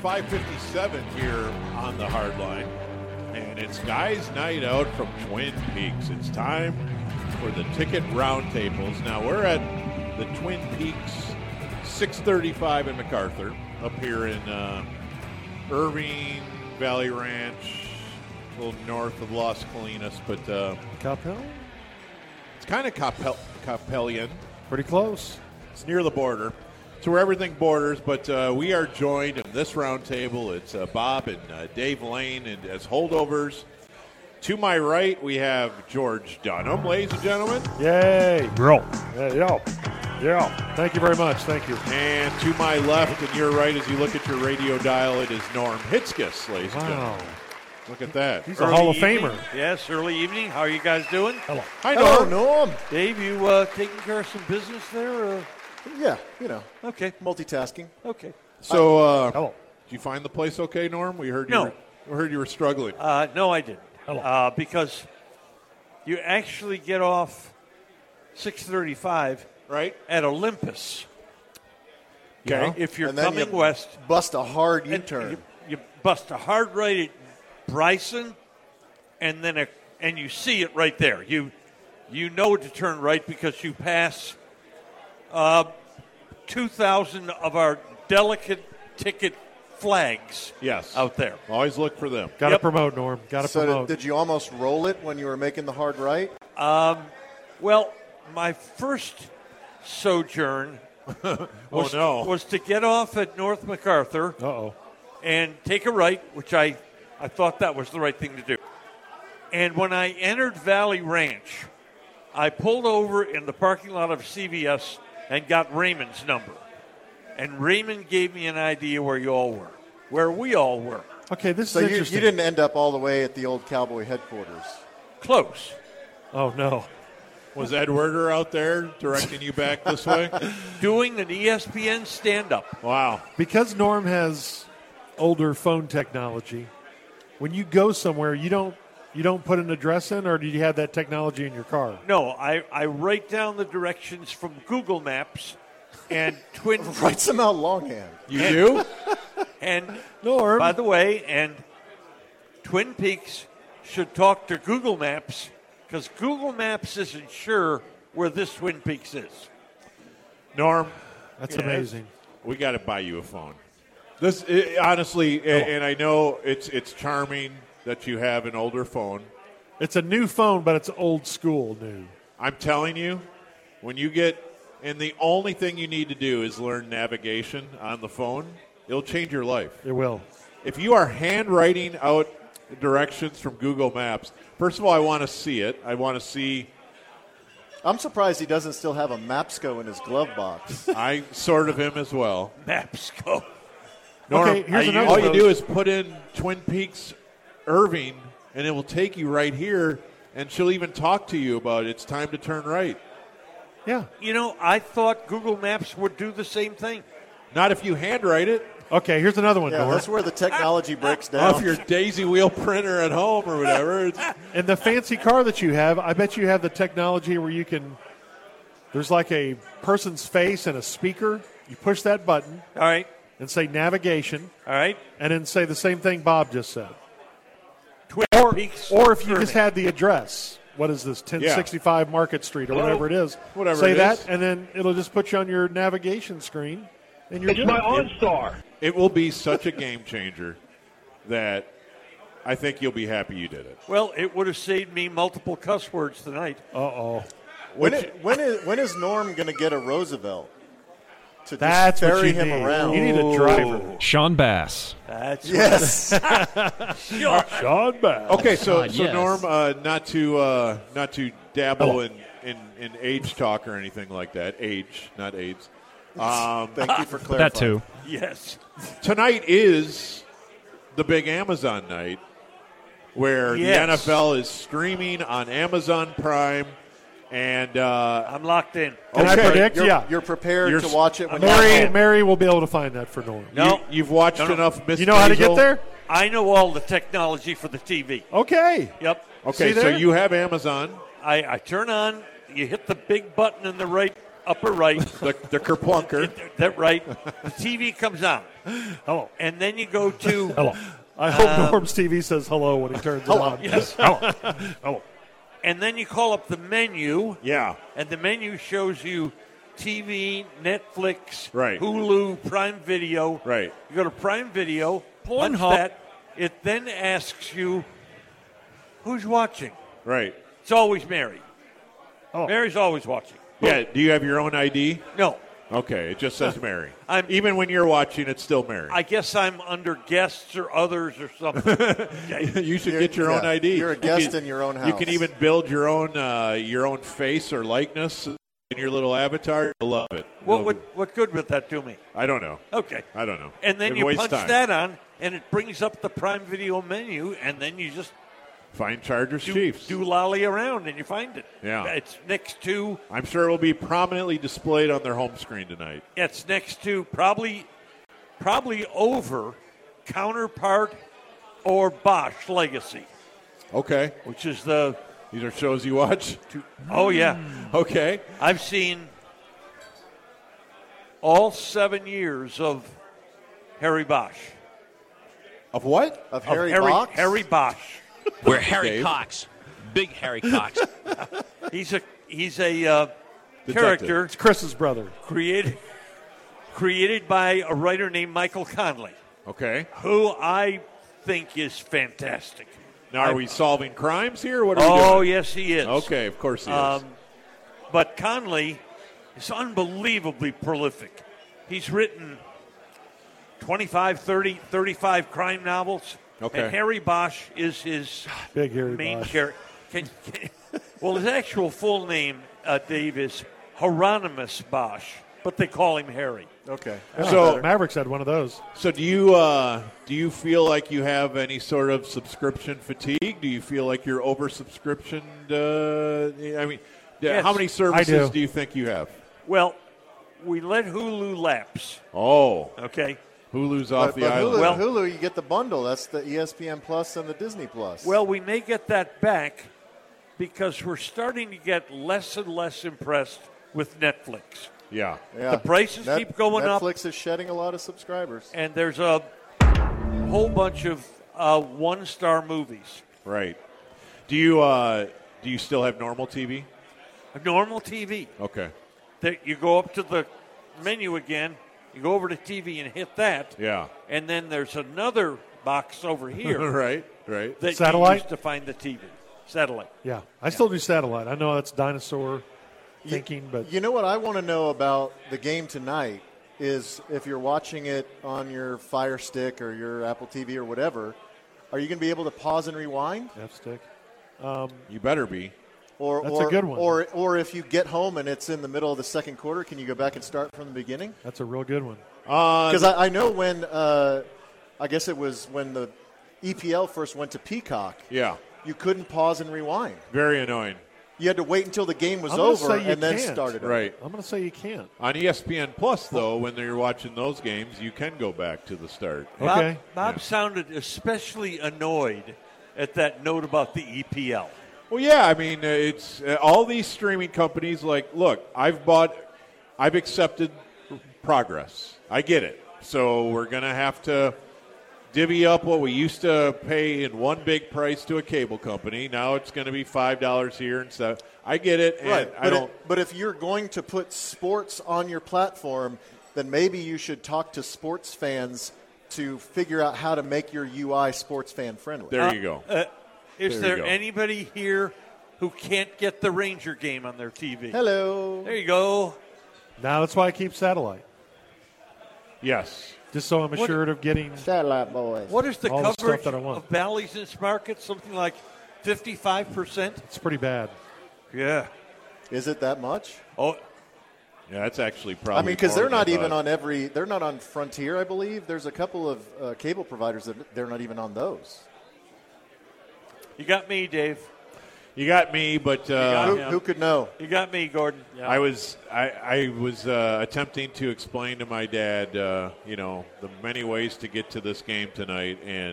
5:57 here on the hard line, and it's guys' night out from Twin Peaks. It's time for the ticket roundtables. Now we're at the Twin Peaks 635 in MacArthur, up here in Irving, Valley Ranch, a little north of Las Colinas, but Coppell? It's kind of Coppellian. Pretty close. It's near the border. It's where everything borders, but we are joined in this roundtable. It's Bob and Dave Lane, and as holdovers, to my right, we have George Dunham, ladies and gentlemen. Yay. Roll. Yeah. Thank you very much. Thank you. And to my left and your right, as you look at your radio dial, it is Norm Hitzges, ladies and gentlemen. Look at that. He's a Hall of Famer. Yes, early evening. How are you guys doing? Hello. Hi, Norm. Norm. Dave, you taking care of some business there? Or? Yeah, Okay. multitasking. Okay. So, Hello. did you find the place okay, Norm? We heard No. you were struggling. No, I didn't. Hello. Because you actually get off 635 Right? at Olympus. Okay. If you're And then coming you west, Bust a hard and U-turn. you bust a hard right at Bryson, and then and you see it right there. You know to turn right because you pass 2,000 of our delicate ticket flags Yes. out there. Always look for them. Got to Yep. promote, Norm. Got to So promote. did you almost roll it when you were making the hard right? Well, my first sojourn was to get off at North MacArthur Uh-oh. and take a right, which I thought that was the right thing to do. And when I entered Valley Ranch, I pulled over in the parking lot of CVS and got Raymond's number. And Raymond gave me an idea where you all were, where we all were. Okay, this So is you interesting. didn't end up all the way at the old Cowboy headquarters. Close. Oh, no. Was Ed Werder out there directing you back this way? Doing an ESPN stand-up. Wow. Because Norm has older phone technology, when you go somewhere, you don't put an address in, or do you have that technology in your car? No, I write down the directions from Google Maps and Twin Writes them out longhand. You do? and Norm. by the way, and Twin Peaks should talk to Google Maps because Google Maps isn't sure where this Twin Peaks is. Norm, That's amazing. we got to buy you a phone. This honestly, and I know it's charming that you have an older phone. It's a new phone, but it's old school new. I'm telling you, when you get, and the only thing you need to do is learn navigation on the phone, it'll change your life. It will. If you are handwriting out directions from Google Maps, first of all, I want to see it. I want to see. I'm surprised he doesn't still have a Mapsco in his glove box. I sort of him as well. Maps go. Norm, Okay, here's another all one. you do is put in Twin Peaks, Irving, and it will take you right here, and she'll even talk to you about it's time to turn right. Yeah. You know, I thought Google Maps would do the same thing. Not if you handwrite it. Okay, here's another one, Yeah, Norm. that's where the technology breaks Off down. your daisy wheel printer at home or whatever. In the fancy car that you have, I bet you have the technology where you can, there's like a person's face and a speaker. You push that button All right. and say navigation, All right. and then say the same thing Bob just said. Twin Peaks. Or if you just Irving. had the address, what is this, 1065 Market Street or whatever it is. Whatever say it that, is. and then it'll just put you on your navigation screen, and you're It's good. my OnStar. It will be such a game changer that I think you'll be happy you did it. Well, it would have saved me multiple cuss words tonight. Uh-oh. When is Norm going to get a Roosevelt to That's just what ferry you him need. around? You need a driver. Sean Bass. That's Yes. Sean Bass. Okay, so yes. Norm, not to dabble in age talk or anything like that. Age, not AIDS. Thank you for clarifying. That too. yes. Tonight is the big Amazon night, where Yes. the NFL is streaming on Amazon Prime, and I'm locked in. Can I Okay. predict? Yeah. You're prepared You're to watch it when Mary will be able to find that for Norm. No. you've watched No. enough. Miss You know how to Maisel? get there? I know all the technology for the TV. Okay. Yep. Okay, See so there? you have Amazon. I turn on, you hit the big button in the right upper right. The kerplunker. That right. The TV comes on. Hello. And then you go to Hello. I hope Norm's TV says hello when he turns it on. yes. Hello. And then you call up the menu, Yeah. and the menu shows you TV, Netflix, Right. Hulu, Prime Video. Right. You go to Prime Video, punch Pornhub. that. It then asks you, who's watching? Right. It's always Mary. Oh. Mary's always watching. Yeah. Do you have your own ID? No, Okay. It just says Mary. I'm- Even when you're watching, it's still Mary. I guess I'm under guests or others or something. Okay. You should get your own yeah, ID. you're a You guest can- in your own You house. can even build your own face or likeness in your little avatar. You'll love it. What good would that do me? I don't know. Okay. I don't know. And then It you wastes punch time. that on, and it brings up the Prime Video menu, and then you just Find Chargers Chiefs. do lolly around, and you find it. Yeah. It's next to I'm sure it will be prominently displayed on their home screen tonight. it's next to probably over Counterpart or Bosch Legacy, Okay. which is the These are shows you watch? oh yeah. Okay. I've seen all 7 years of Harry Bosch. Of what? of Of Harry Box. Harry Bosch. We're Harry Dave? Cox. Big Harry Cox. He's a character It's Chris's brother. created by a writer named Michael Conley, Okay. who I think is fantastic. Now, are we solving crimes here? What are we Oh, doing? yes, he is. Okay, of course he is. But Conley is unbelievably prolific. He's written 25, 30, 35 crime novels. Okay. And Harry Bosch is his Big Harry main Bosch. character. Well, his actual full name, Dave, is Hieronymus Bosch, but they call him Harry. Okay. So- Mavericks had one of those. So do you feel like you have any sort of subscription fatigue? Do you feel like you're oversubscriptioned? I mean, Yes. how many I services do. do you think you have? Well, we let Hulu lapse, Oh, okay? Hulu's off But the island. Hulu, Well- Hulu, you get the bundle. That's the ESPN Plus and the Disney Plus. Well, we may get that back because we're starting to get less and less impressed with Netflix. Yeah. yeah. the prices keep going up. Netflix is shedding a lot of subscribers. And there's a whole bunch of one-star movies. Right. Do you still have normal TV? A normal TV. Okay. That you go up to the menu again, you go over to TV and hit that, Yeah. and then there's another box over here right. Right. that Satellite? you use to find the TV. Satellite. Yeah. I still do satellite. I know that's dinosaur thinking, but You know what I want to know about the game tonight is if you're watching it on your Fire Stick or your Apple TV or whatever, are you going to be able to pause and rewind? F-stick. You better be. Or, That's a good one. Or if you get home and it's in the middle of the second quarter, can you go back and start from the beginning? That's a real good one. Because I know when, I guess it was when the EPL first went to Peacock, Yeah. you couldn't pause and rewind. Very annoying. You had to wait until the game was I'm gonna over say you and then can't. start it up. Right. I'm going to say you can't. On ESPN Plus, though, when you're watching those games, you can go back to the start. Okay. Bob sounded especially annoyed at that note about the E EPL. Well, yeah, I mean, it's all these streaming companies. Like, look, I've accepted progress. I get it. So we're gonna have to divvy up what we used to pay in one big price to a cable company. Now it's going to be $5 here and so. I get it, and Right. I don't. But if you're going to put sports on your platform, then maybe you should talk to sports fans to figure out how to make your UI sports fan friendly. There you go. Is There you there go. anybody here who can't get the Ranger game on their TV? Hello. There you go. Now that's why I keep satellite, Yes. just so I'm assured of getting. Satellite boys. What is the All the stuff coverage that I want. of Bally's in this market? Something like 55%? It's pretty bad. Yeah. Is it that much? Oh, Yeah, that's actually probably. I mean, because more they're than I not even thought. they're not on Frontier, I believe. There's a couple of cable providers that they're not even on those. you got me, Dave. You got me, but got Who, yeah. who could know? You got me, Gordon. Yeah. I was attempting to explain to my dad, the many ways to get to this game tonight, and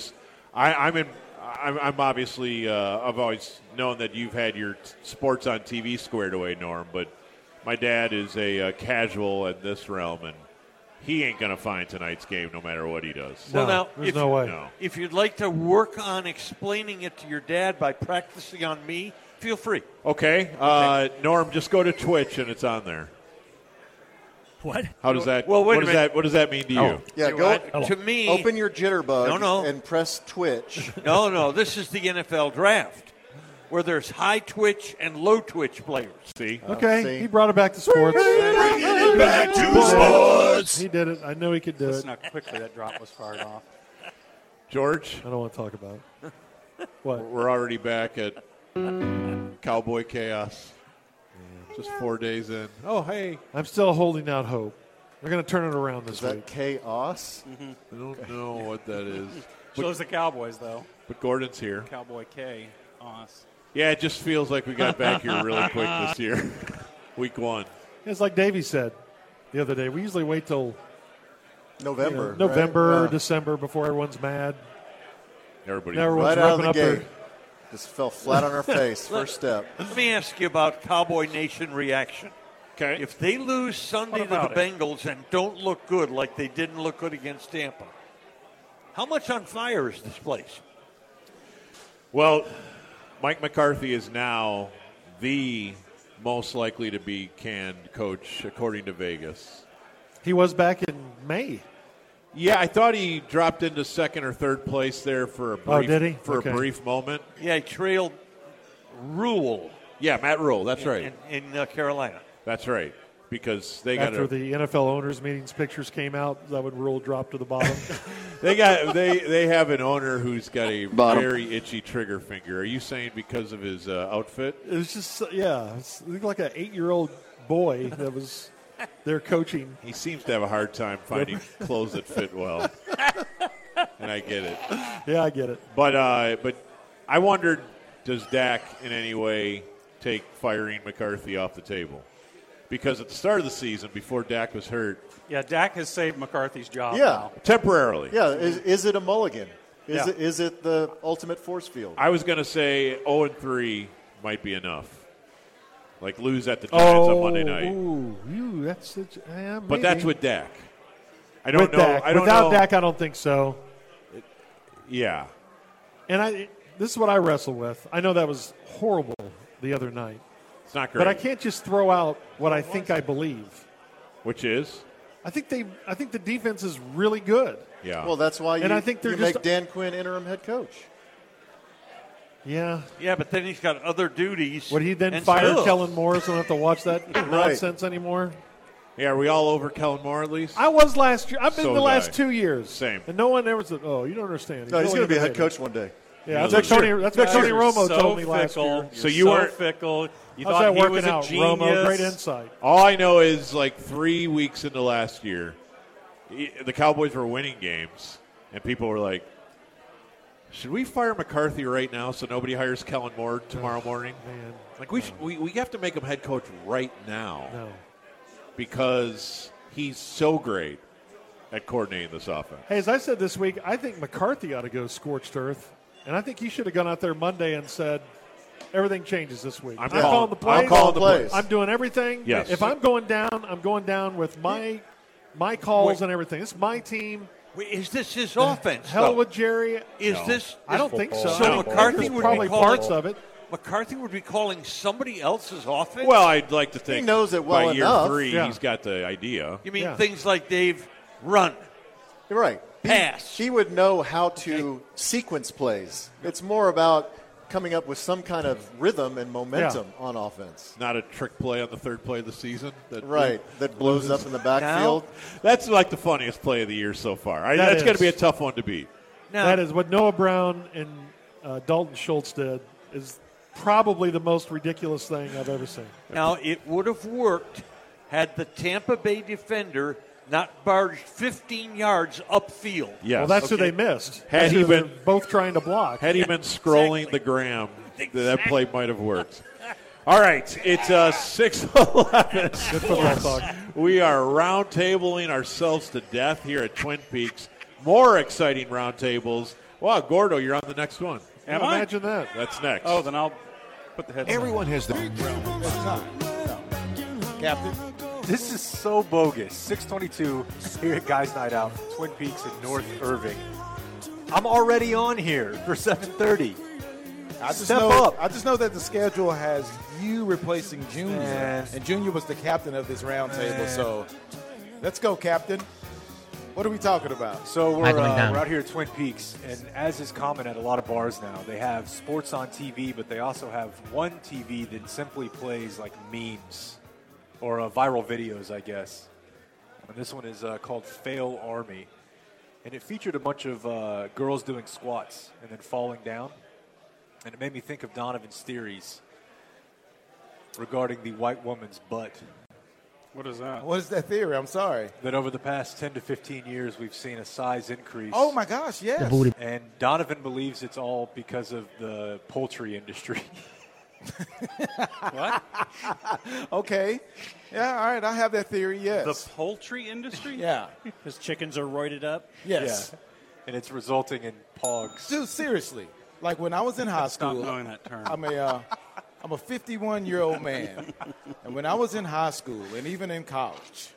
I'm obviously I've always known that you've had your sports on TV squared away, Norm, but My dad is a casual in this realm, and he ain't going to find tonight's game no matter what he does. No, Well, now, there's no way. No. If you'd like to work on explaining it to your dad by practicing on me, feel free. Okay. Norm, just go to Twitch, and it's on there. What? How does that? Well, wait a minute. What does that mean to you? Yeah, See, go. to me, Open your jitterbug No. and press Twitch. No. This is the NFL draft, where there's high twitch and low twitch players. See? Okay, see. he brought it back to sports. Back to sports. He did it. I know he could do it. Listen how quickly that drop was fired off. George, I don't want to talk about it. What? we're already back at Cowboy Chaos. Just 4 days in. Oh, hey. I'm still holding out hope. They're going to turn it around this Is that week. chaos? I don't know what that is. Shows the Cowboys, though. But Gordon's here. Cowboy K. Os. Yeah, it just feels like we got back here really quick this year. Week 1. It's like Davey said the other day. We usually wait till November. November right? or December before everyone's mad. Everybody. Now everyone's Right out of rubbing the up their. gate. Just fell flat on our face. First step. Let me ask you about Cowboy Nation reaction. Okay. If they lose Sunday to the about it? Bengals and don't look good like they didn't look good against Tampa, how much on fire is this place? Well, Mike McCarthy is now the most likely to be canned coach, according to Vegas. He was back in May. Yeah, I thought he dropped into second or third place there for a brief, Oh, did he? For Okay. a brief moment. Yeah, he trailed Rule Yeah, Matt Rule. That's right. in Carolina. That's right. Because they got After the NFL owners meetings pictures came out, that would Rule drop to the bottom. they have an owner who's got a Bottom. very itchy trigger finger. Are you saying because of his outfit? It was just it looked like an 8-year-old boy that was there coaching. He seems to have a hard time finding clothes that fit well, and I get it. Yeah, I get it. But I wondered, does Dak in any way take firing McCarthy off the table? Because at the start of the season, before Dak was hurt, Yeah, Dak has saved McCarthy's job Yeah. now. temporarily. Yeah, is it a mulligan? Yeah. Is it the ultimate force field? I was going to say 0-3 might be enough. Like lose at the Giants on Monday night. That's But that's with Dak. I don't know. Dak. I don't Without know. Dak, I don't think so. Yeah. And this is what I wrestle with. I know that was horrible the other night, It's not great. but I can't just throw out what I think I believe. Which is? I think the defense is really good. Yeah. Well, that's why And I think they're you just- make Dan Quinn interim head coach. Yeah. Yeah, but then he's got other duties. Would he then and fire still- Kellen Moore so I don't have to watch that nonsense anymore? Yeah, are we all over Kellen Moore at least? I was last year. I've been So the was last I. 2 years. Same. And no one ever said, "Oh, you don't understand." No, he's really going to be a head underrated. coach one day. Yeah, that's what Tony. That's what Tony You're Romo so told me last fickle. year. So You're you weren't- fickle. You How's thought that he working was a out, genius. Romo? Great insight. All I know is like 3 weeks into last year, the Cowboys were winning games, and people were like, should we fire McCarthy right now so nobody hires Kellen Moore tomorrow morning? Man, Like we have to make him head coach right now no. because he's so great at coordinating this offense. Hey, as I said this week, I think McCarthy ought to go scorched earth, and I think he should have gone out there Monday and said, "Everything changes this week. I'm calling the plays. I'm calling the plays. I'm doing everything. Yes. If I'm going down, I'm going down with my calls and everything. It's my team. Wait, is this his offense? Hell though? with Jerry. Is No. this? I don't think so. So I think McCarthy there's would probably be calling, parts of it. McCarthy would be calling somebody else's offense. Well, I'd like to think knows it well by year enough. 3 Yeah. he's got the idea. you mean Yeah. things like Dave, run, You're right. pass. He would know how to sequence plays. It's more about coming up with some kind of rhythm and momentum on offense. Not a trick play on the third play of the season. Right. That blows up in the backfield. That's like the funniest play of the year so far. That That's going is. to be a tough one to beat. Now, That is what Noah Brown and Dalton Schultz did. Is probably the most ridiculous thing I've ever seen. now it would have worked had the Tampa Bay defender not barged 15 yards upfield. Yes. Well, that's who they missed. Had That's he who they're been- both trying to block. Had he been scrolling Exactly. the gram, that Exactly. play might have worked. All right, it's 6:11. Good football talk. We are roundtabling ourselves to death here at Twin Peaks. More exciting roundtables. Wow, Gordo, you're on the next one. Am I? Imagine that. That's next. Oh, then I'll put the headset on. Everyone has the Captain. This is so bogus. 6:22 here at Guys Night Out, Twin Peaks in North Irving. I'm already on here for 7:30. Step up. I just know that the schedule has you replacing Junior, Man. and Junior was the captain of this round table. So let's go, Captain. What are we talking about? So we're out here at Twin Peaks, and as is common at a lot of bars now, they have sports on TV, but they also have one TV that simply plays like memes or viral videos, I guess. And this one is called Fail Army, and it featured a bunch of girls doing squats and then falling down, and it made me think of Donovan's theories regarding the white woman's butt. What is that? What is that theory? I'm sorry. That over the past 10 to 15 years, we've seen a size increase. Oh, my gosh, yes. And Donovan believes it's all because of the poultry industry. What? Okay. Yeah, all right. I have that theory, yes. The poultry industry? Yeah. Because chickens are roided up. Yes. Yeah. And it's resulting in pogs. Dude, seriously. Like when I was in high Stop school, knowing that term. I'm a 51-year-old man. And when I was in high school and even in college,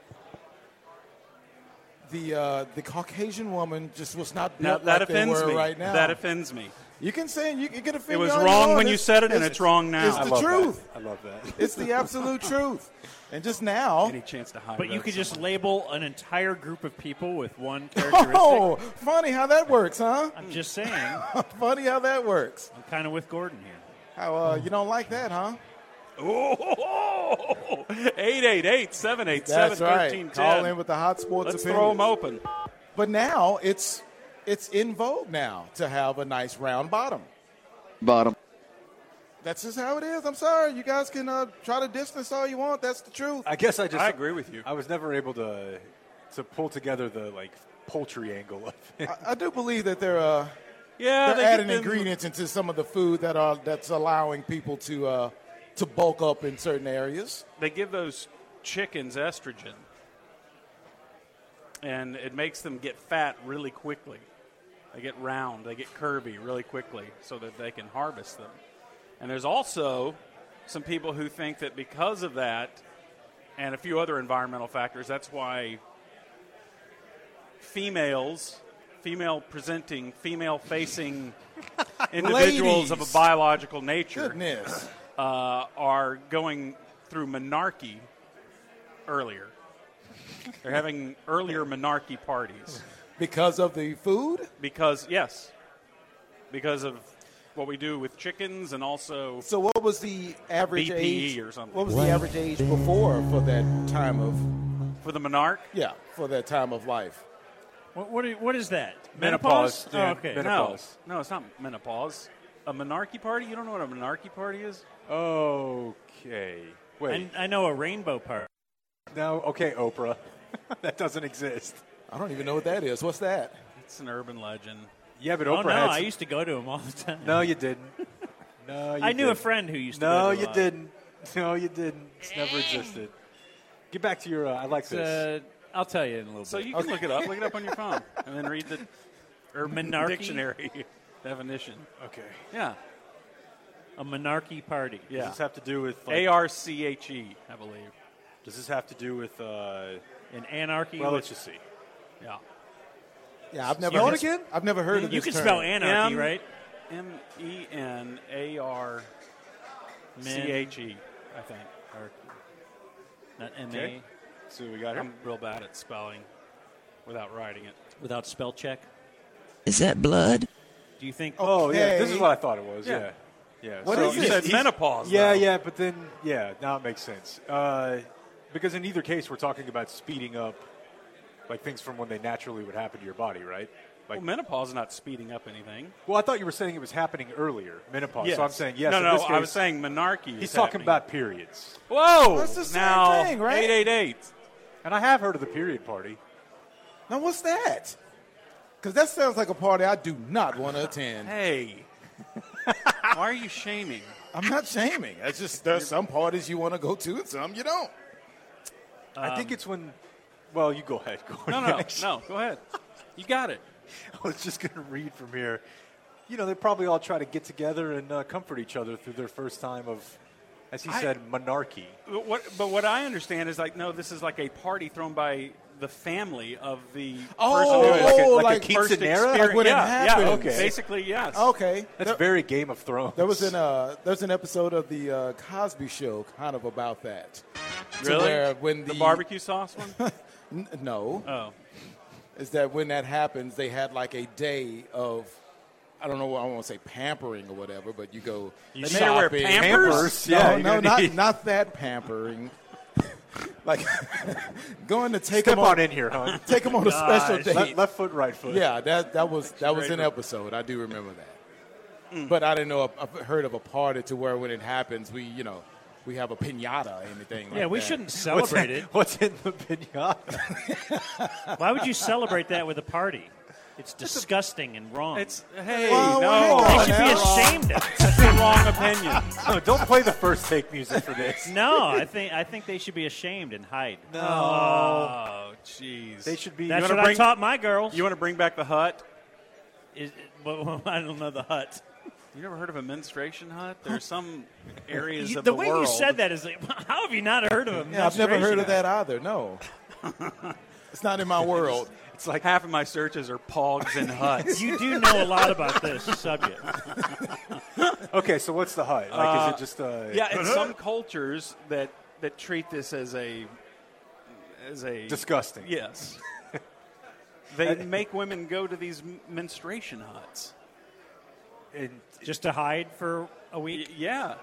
the Caucasian woman just was not Now, built that like they offends were me. right now. That offends me. You can say you can offend It was me all wrong want. when you said it, and it's wrong now. It's the truth. I love that. It's the absolute truth. And just now, Any chance to hide But you that could just somewhere. label an entire group of people with one characteristic. oh, funny how that works, huh? I'm just saying. Funny how that works. I'm kind of with Gordon here. How you don't like that, huh? Oh, 888-787-1310. That's right. Call in with the hot sports Let's opinion. throw them open. But now it's in vogue now to have a nice round bottom. That's just how it is. I'm sorry. You guys can try to distance all you want. That's the truth. I guess I agree with you. I was never able to pull together the poultry angle of it. I do believe that they're Yeah, they adding get them- ingredients into some of the food that's allowing people to bulk up in certain areas. They give those chickens estrogen, and it makes them get fat really quickly. They get round, they get curvy really quickly so that they can harvest them. And there's also some people who think that because of that and a few other environmental factors, that's why female-presenting, female-facing individuals of a biological nature Goodness. are going through menarche earlier. They're having earlier menarche parties. Because of the food? Because of what we do with chickens and also So what was the average BPE age? or something. What was the average age before for that time of for the menarche. for that time of life? What is that? Menopause. Oh, okay. Menopause. No, it's not menopause. A menarche party? You don't know what a menarche party is? Okay. Wait. I know a rainbow party. No, okay, Oprah. That doesn't exist. I don't even know what that is. What's that? It's an urban legend. Yeah, but Oh, Oprah no, had I some- used to go to them all the time. No, you didn't. No, you I knew a didn't. friend who used to No, go to a you lot. didn't. No, you didn't. It's never existed. Get back to your. I like this. I'll tell you in a little So bit. you can look it up. Look it up on your phone and then read the urban Menarche? dictionary definition. Okay. Yeah. A menarche party. Does Yeah. this have to do with ARCHE, I believe. Does this have to do with? An anarchy. Well, with- let's just see. Yeah. Yeah, I've never Spell it heard, again? I've never heard of you this can term. spell anarchy, right? MENARCHE, I think. Or, Not M-A. Okay. So we got I'm real bad at spelling without writing it. Without spell check. Is that blood? Do you think? Oh yeah, this is Okay. what I thought it was. Yeah. Yeah. Yeah. What so is You it? said menopause. Yeah, though. yeah, but then now it makes sense. Because in either case, we're talking about speeding up, like things from when they naturally would happen to your body, right? Like, Well, menopause is not speeding up anything. well, I thought you were saying it was happening earlier, menopause. Yes. So I'm saying yes. No, in no, this I case, was saying menarche. he's is talking happening. about periods, Whoa! That's the same now, thing, right? 888. and I have heard of the period party. Now, what's that? Because that sounds like a party I do not want to attend. Hey. Why are you shaming? I'm not shaming. It's just there's some parties you want to go to and some you don't. I think it's when. Well, you go ahead. No, go ahead. You got it. I was just going to read from here. You know, they probably all try to get together and comfort each other through their first time of As he said, monarchy. But what I understand is like, no, this is like a party thrown by the family of the person Oh, who like a first quinceanera? experience. Like when it yeah, happens. yeah, Okay. basically, yes. Okay. That's very Game of Thrones. There was there's an episode of the Cosby Show kind of about that. To Really? where when The barbecue sauce one? No. Oh. Is that when that happens, they had like a day of, I don't know, I don't want to say pampering or whatever, but you go You made her wear shopping. Pampers? No, Yeah, not that pampering. Like going to take Step them on in here, hon. take them on a special date. Left foot, right foot. Yeah, that was an episode. I do remember that. But I didn't know. I've heard of a party to where when it happens, we have a piñata or anything. Yeah, like we that. shouldn't celebrate it. What's in the pinata? Why would you celebrate that with a party? It's disgusting and wrong. It's, hey, Well, no. hang on They should be now. ashamed of it. That's the wrong opinion. No, don't play the first take music for this. No, I think they should be ashamed and hide. Oh, jeez. They should be. That's wanna what I bring- taught my girls. You want to bring back the hut? Well, I don't know the hut. You never heard of a menstruation hut? There's some areas of The the way world. you said that is like, how have you not heard of a Yeah, I've never heard of menstruation that either. No, it's not in my world. It's like half of my searches are pogs and huts. You do know a lot about this subject. Okay, so what's the hut? Like, is it just Yeah, in some cultures that treat this as a disgusting? Yes. They make women go to these menstruation huts. And Just to hide for a week? Yeah.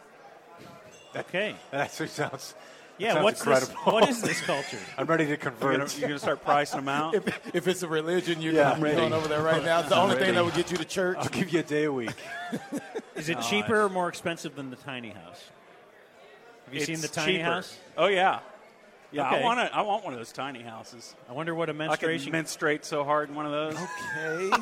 Okay. that actually sounds. Yeah, sounds what's this? incredible. What is this culture? I'm ready to You're convert. gonna start pricing them out. If it's a religion, you're Yeah, I'm going ready. over there right now. It's the only thing that would get you to church. I'll give you a day a week. Is it cheaper or more expensive than the tiny house? Have you seen the tiny cheaper. house? Oh yeah. Yeah, Okay. I want one of those tiny houses. I wonder what a I could menstruation. menstruate so hard in one of those. Okay.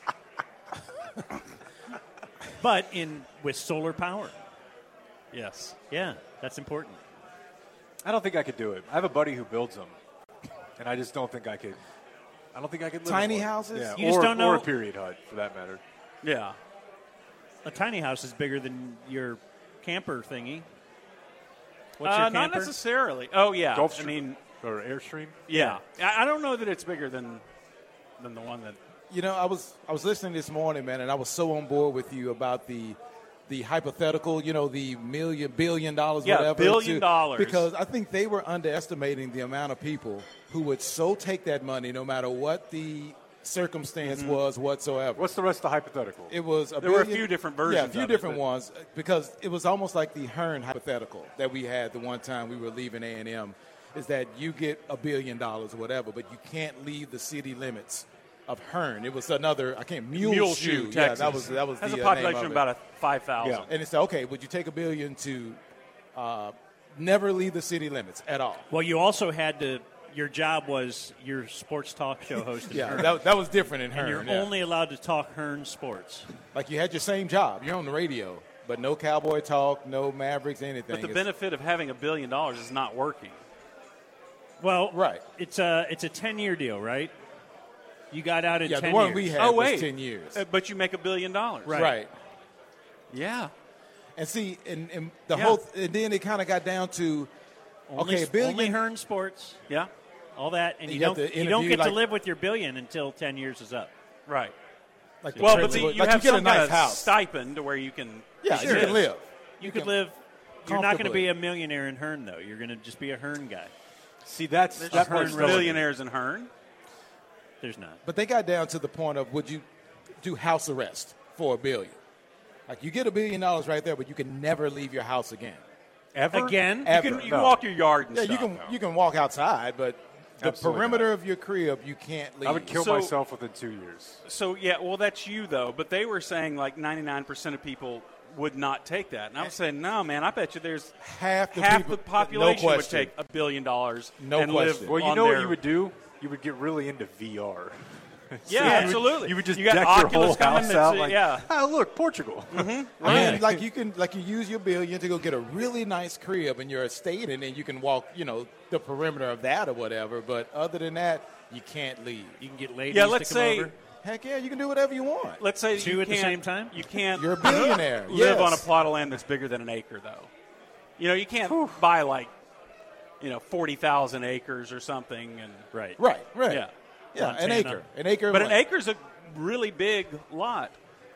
But with solar power. Yes. Yeah, that's important. I don't think I could do it. I have a buddy who builds them, and I just don't think I could. I don't think I could live Tiny in one. houses? Yeah, You just or, don't know- or a period hut for that matter. Yeah. A tiny house is bigger than your camper thingy. What's your Not camper? necessarily. Oh yeah. Gulfstream I mean, or Airstream. yeah. I don't know that it's bigger than the one that. You know, I was listening this morning, man, and I was so on board with you about the hypothetical, you know, the billion dollars, Yeah, whatever. $1 billion. Because I think they were underestimating the amount of people who would so take that money no matter what the circumstance was whatsoever. What's the rest of the hypothetical? It was There were a few different versions Yeah, a few of it, different but- ones because it was almost like the Hearn hypothetical that we had the one time we were leaving A&M, is that you get $1 billion or whatever, but you can't leave the city limits of Hearn. It was another Muleshoe, Texas. Yeah, that was has the a population name of of about it. 5,000. Yeah. And it's okay. Would you take $1 billion to never leave the city limits at all? Well, you also had to. Your job was your sports talk show host in Yeah, Hearn. that was different in and Hearn. you're yeah. only allowed to talk Hearn sports. Like you had your same job. You're on the radio, but no Cowboy talk, no Mavericks, anything. But the It's- benefit of having $1 billion is not working. Well, Right. It's a 10-year deal, right? You got out in Yeah, 10 the one years. we had Oh, was wait. 10 years. But you make $1 billion. Right. Yeah. And see, and the Yeah. whole, and then it kind of got down to, Only, okay, $1 billion. only Hearn sports, Yeah. all that, and You you have don't to you don't interview, get to like- live with your billion until 10 years is up. Right. like the Well, but privilege- you like have get a some nice kind of house. stipend to where you can. Yeah, Sure. you can live. You could can- live. You're not going to comfortably. be a millionaire in Hearn, though. You're going to just be a Hearn guy. See, that's There's that Hearn part's resident. billionaires in Hearn. There's not. But they got down to the point of, would you do house arrest for $1 billion? Like you get $1 billion right there, but you can never leave your house again. ever Again? Ever. You can No. walk your yard and Yeah, stuff. you can walk outside, but the Absolutely perimeter not. of your crib you can't leave. I would kill So- myself within 2 years. So, yeah, well, that's you, though. But they were saying like 99% of people would not take that. And I was saying, no, man, I bet you there's half the half people, the population would question. take $1 billion No and question. live Well, you on know what their- you would do? You would get really into VR. Yeah, you would- absolutely. You would just you got deck Oculus your whole coming. house that's out it, like, yeah. oh, look, Portugal. I mean, like you use your $1 billion to go get a really nice crib in your estate, and then you can walk, the perimeter of that or whatever. But other than that, you can't leave. You can get ladies Yeah, let's to come say over. Heck yeah, you can do whatever you want. Let's say Two you at the can't- same time? You can't You're a billionaire. live Yes. on a plot of land that's bigger than an acre, though. You can't buy 40,000 acres or something. And Right. Yeah. Yeah, an Montana. acre. But an acre's a really big lot.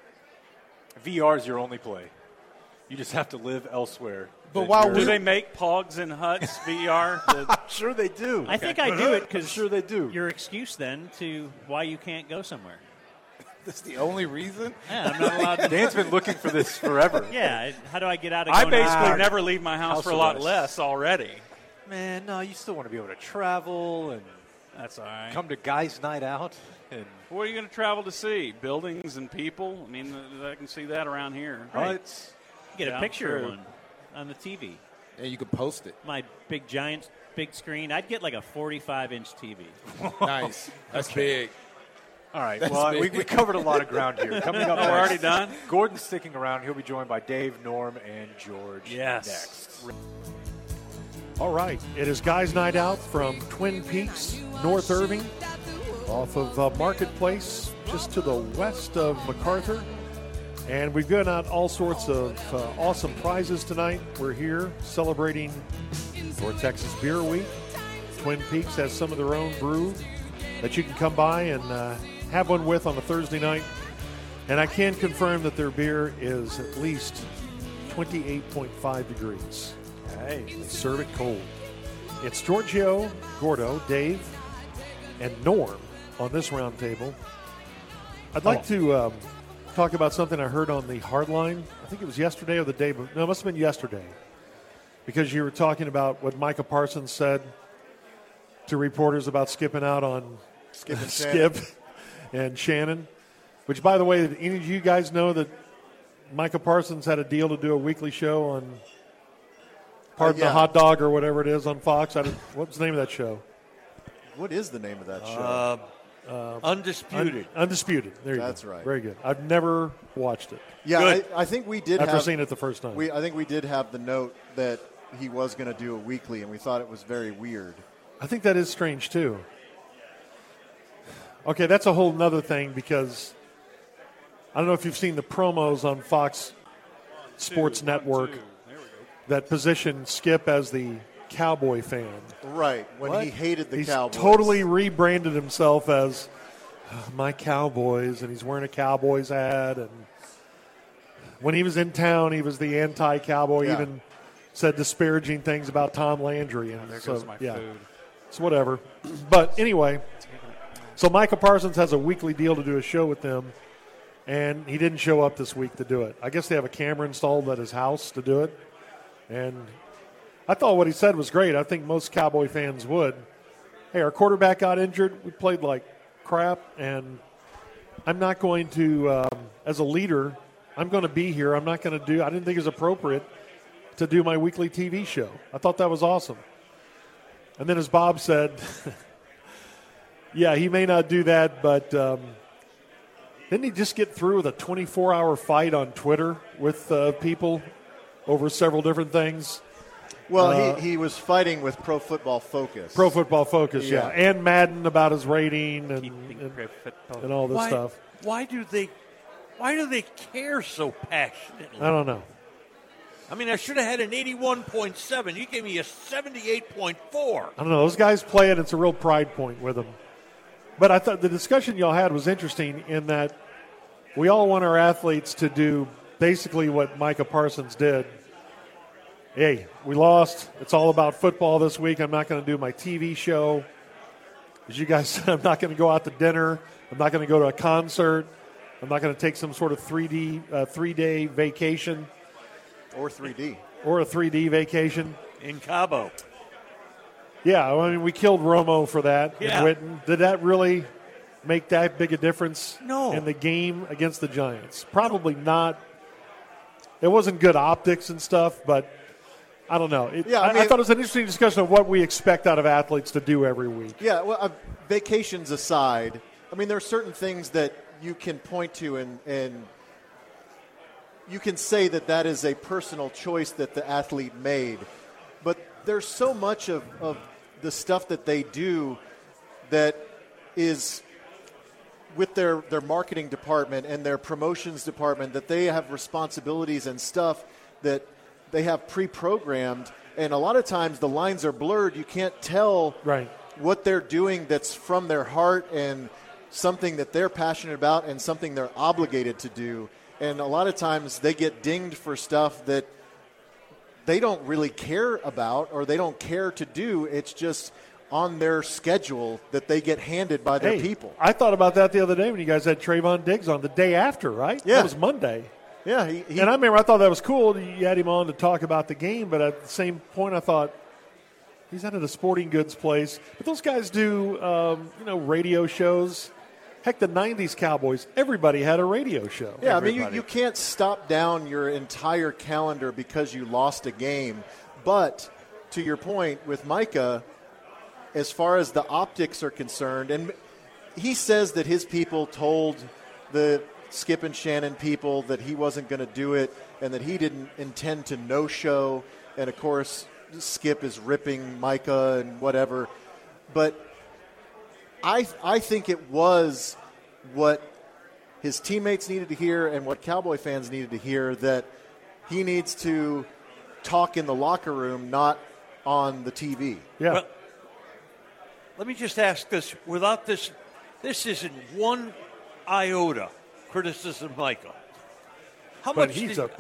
VR is your only play. You just have to live elsewhere. But while Do they make Pogs and Huts VR? Sure they do. I think I do it because Sure they do. Your excuse then to why you can't go somewhere. That's the only reason? Yeah, I'm not allowed to. Dan's been looking for this forever. Yeah, how do I get out of? I going basically out? never leave my house for a lot arrest. less already. Man, no, you still want to be able to travel and That's all right. come to guys' night out. And What are you going to travel to see? Buildings and people? I mean, I can see that around here. Right. Get Yeah, a picture true. of one on the TV. And you can post it. My big screen. I'd get like a 45-inch TV. Nice. That's big. All right. That's Well, we big. covered a lot of ground here. Coming up We're next, already done? Gordon's sticking around. He'll be joined by Dave, Norm, and George Yes. next. All right, it is Guys Night Out from Twin Peaks, North Irving, off of Marketplace, just to the west of MacArthur. And we've given out all sorts of awesome prizes tonight. We're here celebrating North Texas Beer Week. Twin Peaks has some of their own brew that you can come by and have one with on a Thursday night. And I can confirm that their beer is at least 28.5 degrees. Hey. They serve it cold. It's Giorgio, Gordo, Dave, and Norm on this round table. I'd like to talk about something I heard on the Hardline. I think it was yesterday or the day before. No, it must have been yesterday. Because you were talking about what Micah Parsons said to reporters about skipping out on Skip and Skip and Shannon. Which, by the way, did any of you guys know that Micah Parsons had a deal to do a weekly show on Pardon the Hot Dog or whatever it is on Fox? What was the name of that show? What is the name of that show? Undisputed. Undisputed. There you go. That's right. Very good. I've never watched it. Yeah, I think we did after have, seeing it the first time. I think we did have the note that he was going to do a weekly, and we thought it was very weird. I think that is strange, too. Okay, that's a whole nother thing because I don't know if you've seen the promos on Fox Sports Network that position Skip as the Cowboy fan. Right, when he hated the He's Cowboys. totally rebranded himself as my Cowboys, and he's wearing a Cowboys hat. And when he was in town, he was the anti-Cowboy. Yeah. Even said disparaging things about Tom Landry. And There so, goes my food. it's whatever. But anyway, so Micah Parsons has a weekly deal to do a show with them, and he didn't show up this week to do it. I guess they have a camera installed at his house to do it. And I thought what he said was great. I think most Cowboy fans would. Hey, our quarterback got injured. We played like crap, and I'm not going to, as a leader, I'm going to be here. I'm not going to I didn't think it was appropriate to do my weekly TV show. I thought that was awesome. And then as Bob said, yeah, he may not do that, but didn't he just get through with a 24-hour fight on Twitter with people over several different things? Well, he was fighting with Pro Football Focus. Pro Football Focus, yeah. Yeah. And Madden about his rating and all this stuff. Why do they care so passionately? I don't know. I mean, I should have had an 81.7. You gave me a 78.4. I don't know. Those guys play it. It's a real pride point with them. But I thought the discussion y'all had was interesting in that we all want our athletes to do basically what Micah Parsons did. Hey, we lost. It's all about football this week. I'm not going to do my TV show. As you guys said, I'm not going to go out to dinner. I'm not going to go to a concert. I'm not going to take some sort of 3-day vacation. Or 3D. Or a 3D vacation. In Cabo. Yeah, I mean, we killed Romo for that. Yeah. And Witten. Did that really make that big a difference No. in the game against the Giants? Probably not. It wasn't good optics and stuff, but I don't know. I thought it was an interesting discussion of what we expect out of athletes to do every week. Yeah, well, vacations aside, I mean, there are certain things that you can point to and you can say that is a personal choice that the athlete made. But there's so much of the stuff that they do that is with their marketing department and their promotions department, that they have responsibilities and stuff that they have pre-programmed, and a lot of times the lines are blurred. You can't tell what they're doing that's from their heart and something that they're passionate about and something they're obligated to do. And a lot of times they get dinged for stuff that they don't really care about or they don't care to do. It's just on their schedule that they get handed by their people. I thought about that the other day when you guys had Trayvon Diggs on the day after, right? Yeah. That was Monday. Yeah. And I remember I thought that was cool. You had him on to talk about the game, but at the same point I thought, he's out at a sporting goods place. But those guys do, radio shows. Heck, the 90s Cowboys, everybody had a radio show. Yeah, I mean, you can't stop down your entire calendar because you lost a game. But to your point with Micah, as far as the optics are concerned, and he says that his people told the Skip and Shannon people that he wasn't going to do it and that he didn't intend to no-show. And, of course, Skip is ripping Micah and whatever. But I think it was what his teammates needed to hear and what Cowboy fans needed to hear, that he needs to talk in the locker room, not on the TV. Yeah. Well, let me just ask this. Without this isn't one iota criticism of Micah. How much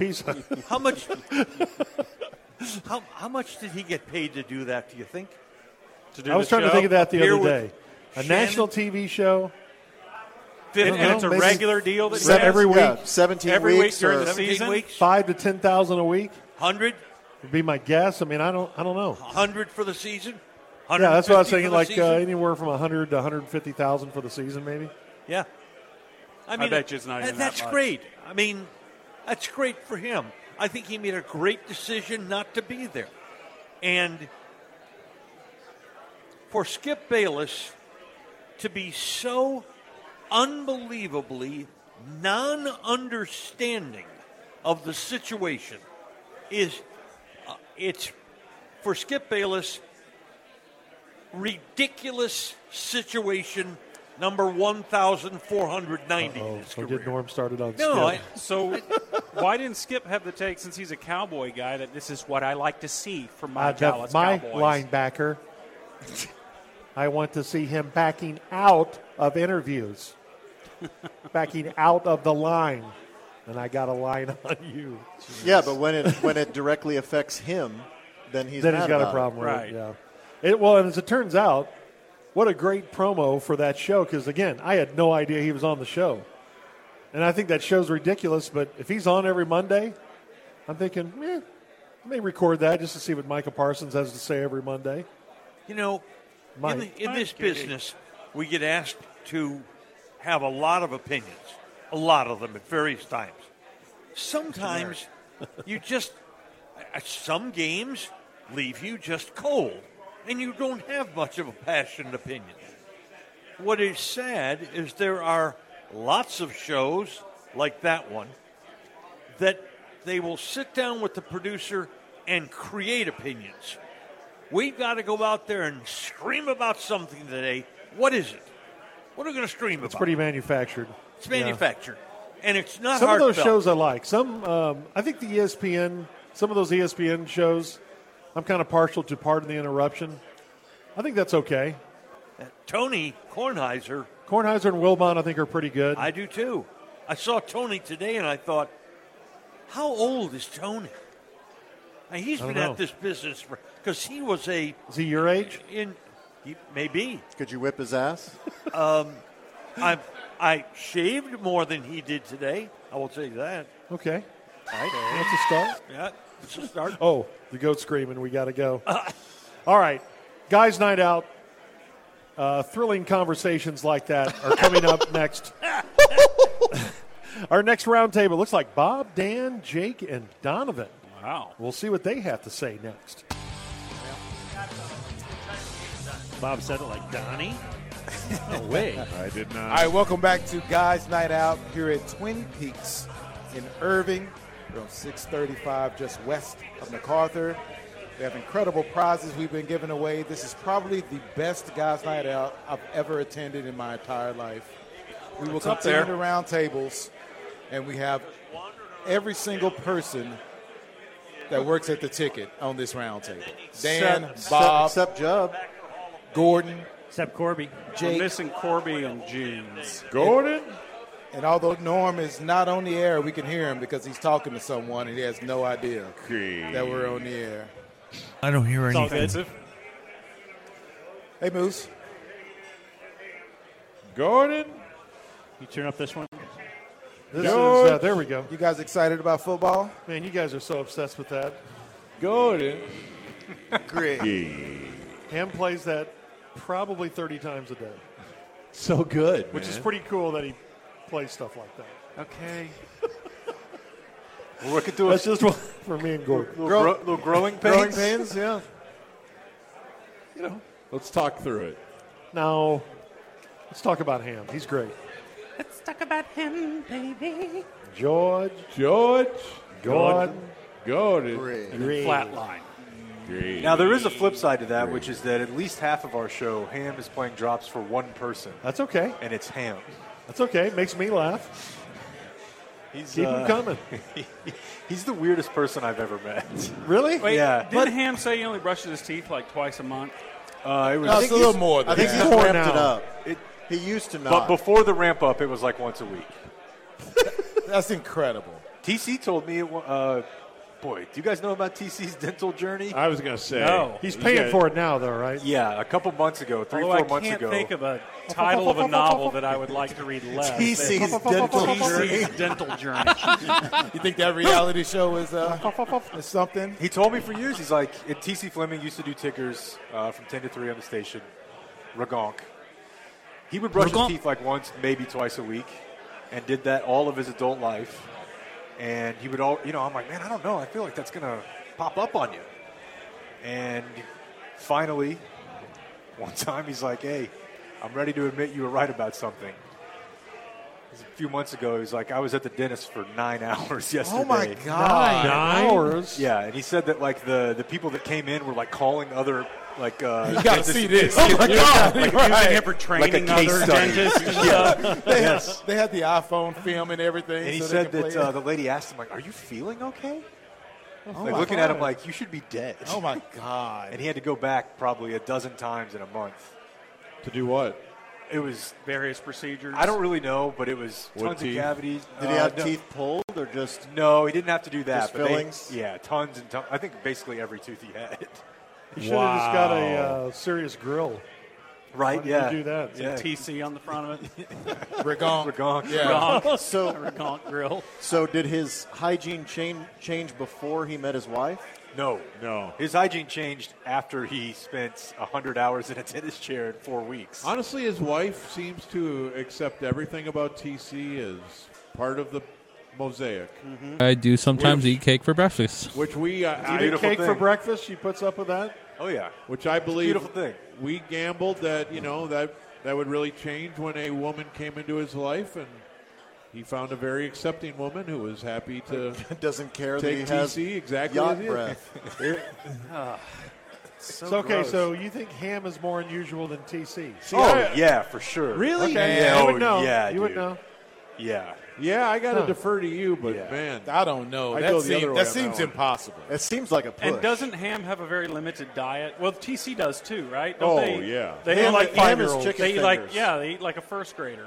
did he get paid to do that, do you think? I was trying to think of that the other day. A national TV show. And it's a regular deal that every week, 17 every weeks week during the 17 season. weeks? 5 to 10,000 a week 100? would be my guess. I mean, I don't know. 100 for the season? Yeah, that's what I was 150 thinking. for the Like season? anywhere from 100 to 150,000 for the season, maybe. Yeah. I mean, bet you it's not even that's that much. great. I mean, that's great for him. I think he made a great decision not to be there. And for Skip Bayless to be so unbelievably non-understanding of the situation is, it's, for Skip Bayless, ridiculous situation number 1,490 in his We'll career. get Norm started on No, Skip. So why didn't Skip have the take, since he's a Cowboy guy, that this is what I like to see from my Dallas my Cowboys? linebacker. I want to see him backing out of interviews, backing out of the line, and I got a line on you. Yeah, but when it directly affects him, then he's Then mad he's got a about problem with Right. it. Yeah. Well, and as it turns out, what a great promo for that show, because, again, I had no idea he was on the show. And I think that show's ridiculous, but if he's on every Monday, I'm thinking, I may record that just to see what Micah Parsons has to say every Monday. You know, in this business, we get asked to have a lot of opinions, a lot of them at various times. Sometimes you just, some games leave you just cold, and you don't have much of a passionate opinion. What is sad is there are lots of shows like that one that they will sit down with the producer and create opinions. We've got to go out there and scream about something today. What is it? What are we going to scream about? It's pretty manufactured. It's manufactured. And it's not Some of those heartfelt. shows I like. I think the ESPN, some of those ESPN shows, I'm kind of partial to Pardon the Interruption. I think that's okay. Tony Kornheiser and Wilbon, I think, are pretty good. I do too. I saw Tony today and I thought, how old is Tony? Now, he's been at this business because he was a. Is he your age? Maybe. Could you whip his ass? I shaved more than he did today. I will tell you that. Okay. Right. That's a start. Yeah, it's a start. Oh, the goat screaming. We got to go. All right. Guys' night out. Thrilling conversations like that are coming up next. Our next roundtable looks like Bob, Dan, Jake, and Donovan. Wow. We'll see what they have to say next. Bob said it like Donnie. No way. I did not. All right, welcome back to Guys Night Out here at Twin Peaks in Irving. We're on 635 just west of MacArthur. We have incredible prizes we've been giving away. This is probably the best Guys Night Out I've ever attended in my entire life. We will continue to round tables, and we have every single person that works at the ticket on this roundtable. Dan, Bob, except Jubb. Gordon, Except Corby. Jake. We're missing Corby and Jeans. Gordon? And although Norm is not on the air, we can hear him because he's talking to someone and he has no idea that we're on the air. I don't hear It's all anything. good. Hey, Moose. Gordon? You turn up this one. This is, there we go. You guys excited about football? Man, you guys are so obsessed with that. Gordon? Great. Ham plays that probably 30 times a day, So good, which is man. pretty cool that he plays stuff like that. Okay. We're working through a That's just one for me and Gordon. little growing pains. Growing pains, yeah. Let's talk through it. Now, let's talk about Ham. He's great. Let's talk about him, baby. George, George? Gordon, Gordon. Green. Flatline. Great. Now, there is a flip side to that, which is that at least half of our show, Ham is playing drops for one person, That's okay. and it's Ham. That's okay. Makes me laugh. He's, Keep him coming. He's the weirdest person I've ever met. Really? Wait, Yeah. didn't Ham say he only brushes his teeth like twice a month? It was, No, it's a little more I than think that. he's More ramped it now. up. It- He used to but not. before the ramp up, it was like once a week. That's incredible. TC told me, boy, do you guys know about TC's dental journey? I was going to say. No. He's paying for it now, though, right? Yeah, a couple months ago, 3-4 Although I months can't ago. think of a title of a novel that I would like to read less. TC's dental journey. TC's dental journey. You think that reality show is something? He told me for years, he's like, TC Fleming used to do tickers from 10 to 3 on the station, Ragonk. He would brush his teeth like once, maybe twice a week, and did that all of his adult life. And he would I'm like, man, I don't know. I feel like that's going to pop up on you. And finally, one time he's like, hey, I'm ready to admit you were right about something. A few months ago, he was like, I was at the dentist for 9 hours yesterday. Oh, my God. 9 hours. Yeah, and he said that like the people that came in were like calling other like You got to see this. Oh my God! Like, Using right. him for training Like a case other study. dentists and stuff. They had the iPhone film and everything. And he so said they can that play it. the lady asked him like, "Are you feeling okay?" Oh Like my looking at him God. like, "You should be dead." Oh, my God. And he had to go back probably a dozen times in a month. To do what? It was Various procedures. I don't really know, but it was What tons teeth? of cavities. Did he have no, teeth pulled or just? No, he didn't have to do that. Just but they- fillings? yeah, tons and tons. I think basically every tooth he had. You should have just got a serious grill. Right? Why did Yeah. you do that? Yeah. TC on the front of it. Ragonk. Yeah. Ragonk grill. So did his hygiene change before he met his wife? No. No. His hygiene changed after he spent 100 hours in a dentist chair in 4 weeks. Honestly, his wife seems to accept everything about TC as part of the mosaic, I do sometimes eat cake for breakfast. which we, You eat Beautiful cake for thing. breakfast? She puts up with that? Oh, yeah. which I believe, beautiful thing. we gambled that that would really change when a woman came into his life, and he found a very accepting woman who was happy to Doesn't care that he take has TC exactly yacht as he is. breath. So, okay, so you think Ham is more unusual than TC? Yeah, for sure. Really? Okay, Yeah, you would oh, know. yeah, you would dude. know. Yeah. Yeah, I got to Huh. defer to you, but Yeah. man, I don't know. I go the other way That on seems that one. impossible. It seems like a push. And doesn't Ham have a very limited diet? Well, TC does too, right? Oh, Don't they, yeah. They Ham- eat like Ham is 5-year-olds. chicken They eat like fingers. they eat like a first grader.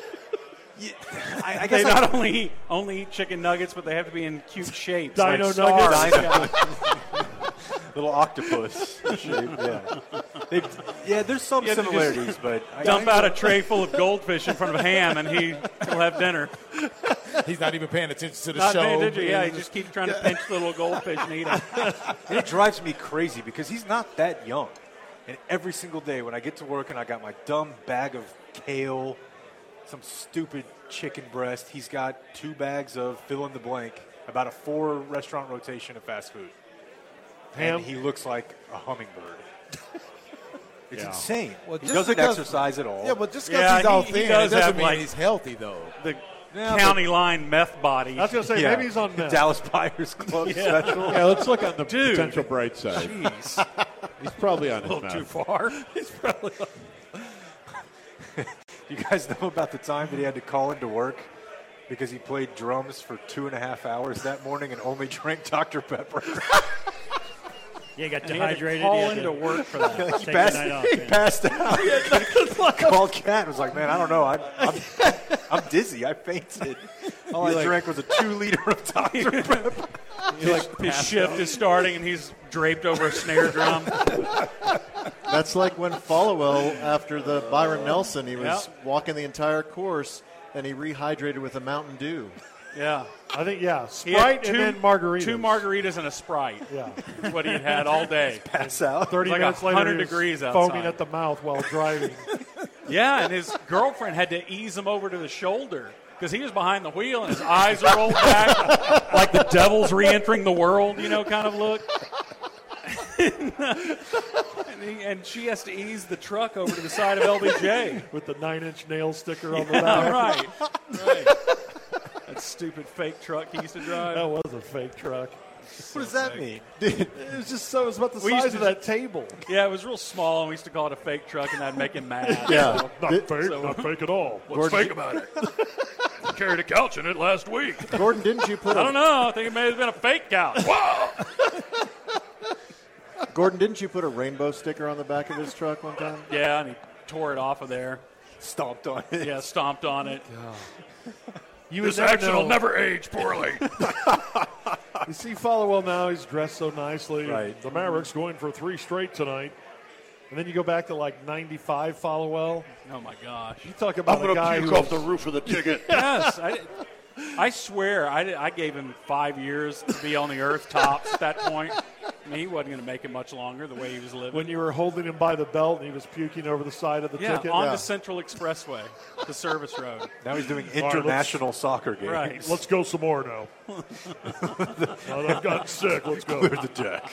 I They guess not only eat chicken nuggets, but they have to be in cute shapes. Dino like nuggets. stars. Dino. Little octopus shape. Yeah. There's some Yeah, they just similarities, but Dump out a tray full of goldfish in front of Ham, and he'll have dinner. He's not even paying attention to the Not show. paying attention. Yeah, he just keeps trying to pinch the little goldfish and eat them. And it drives me crazy because he's not that young. And every single day when I get to work and I got my dumb bag of kale, some stupid chicken breast, he's got 2 bags of fill in the blank, about a 4-restaurant rotation of fast food. Ham? And he looks like a hummingbird. It's Yeah. insane. Well, He just doesn't because- exercise at all. Yeah, but just because Yeah, he's all he thin, does it doesn't have, mean like- he's healthy, though. The Yeah, county line meth body. I was going to say, Yeah. maybe he's on meth. Dallas Buyers Club special. yeah, let's look on the Dude. potential bright side. Jeez. He's probably on a his little mouth. too far. He's probably You guys know about the time that he had to call into work because he played drums for 2.5 hours that morning and only drank Dr. Pepper. Yeah, he got And he had to dehydrated. call He had into work for that. Take the night off. He yeah. passed out. Called Cat and was like, man, I don't know. I'm dizzy. I fainted. All I drank was a 2 liter of Dr. Pepper. His shift is starting, and he's draped over a snare drum. That's like when Followell, after the Byron Nelson, he was walking the entire course, and he rehydrated with a Mountain Dew. Yeah. I think, yeah, He had Sprite and then margaritas. 2 margaritas and a Sprite. Yeah. That's what he had all day. Pass out. 30 like minutes later, 100 he was degrees foaming outside. at the mouth while driving. Yeah, and his girlfriend had to ease him over to the shoulder because he was behind the wheel and his eyes are rolled back like the devil's re-entering the world, kind of look. and she has to ease the truck over to the side of LBJ. With the 9-inch nail sticker on the back. Right. That stupid fake truck he used to drive. That was a fake truck. What does that mean? It was just so, it was about the We used size to of that table. Yeah, it was real small, and we used to call it a fake truck, and that'd make him mad. Yeah. So- Not fake, not fake at all. What's fake about it? Carried a couch in it last week. Gordon, didn't you put I don't know. I think it may have been a fake couch. Gordon, didn't you put a rainbow sticker on the back of his truck one time? Yeah, and he tore it off of there. Stomped on it. Yeah, stomped on it. You This would never action will know. never age poorly. You see Followell now, he's dressed so nicely. Right. The Mavericks going for 3 straight tonight. And then you go back to like 95 Followell. Oh, my gosh. You talk about I'm a going to guy puke who off the roof of the ticket. Yes. I swear, I gave him 5 years to be on the earth tops at that point. I mean, he wasn't going to make it much longer the way he was living. when you were holding him by the belt and he was puking over the side of the ticket. on the Central Expressway, the service road. Now he's doing right, let's- international soccer games. Right. Let's go some more now. Now that I've gotten sick. Let's go. Clear the deck.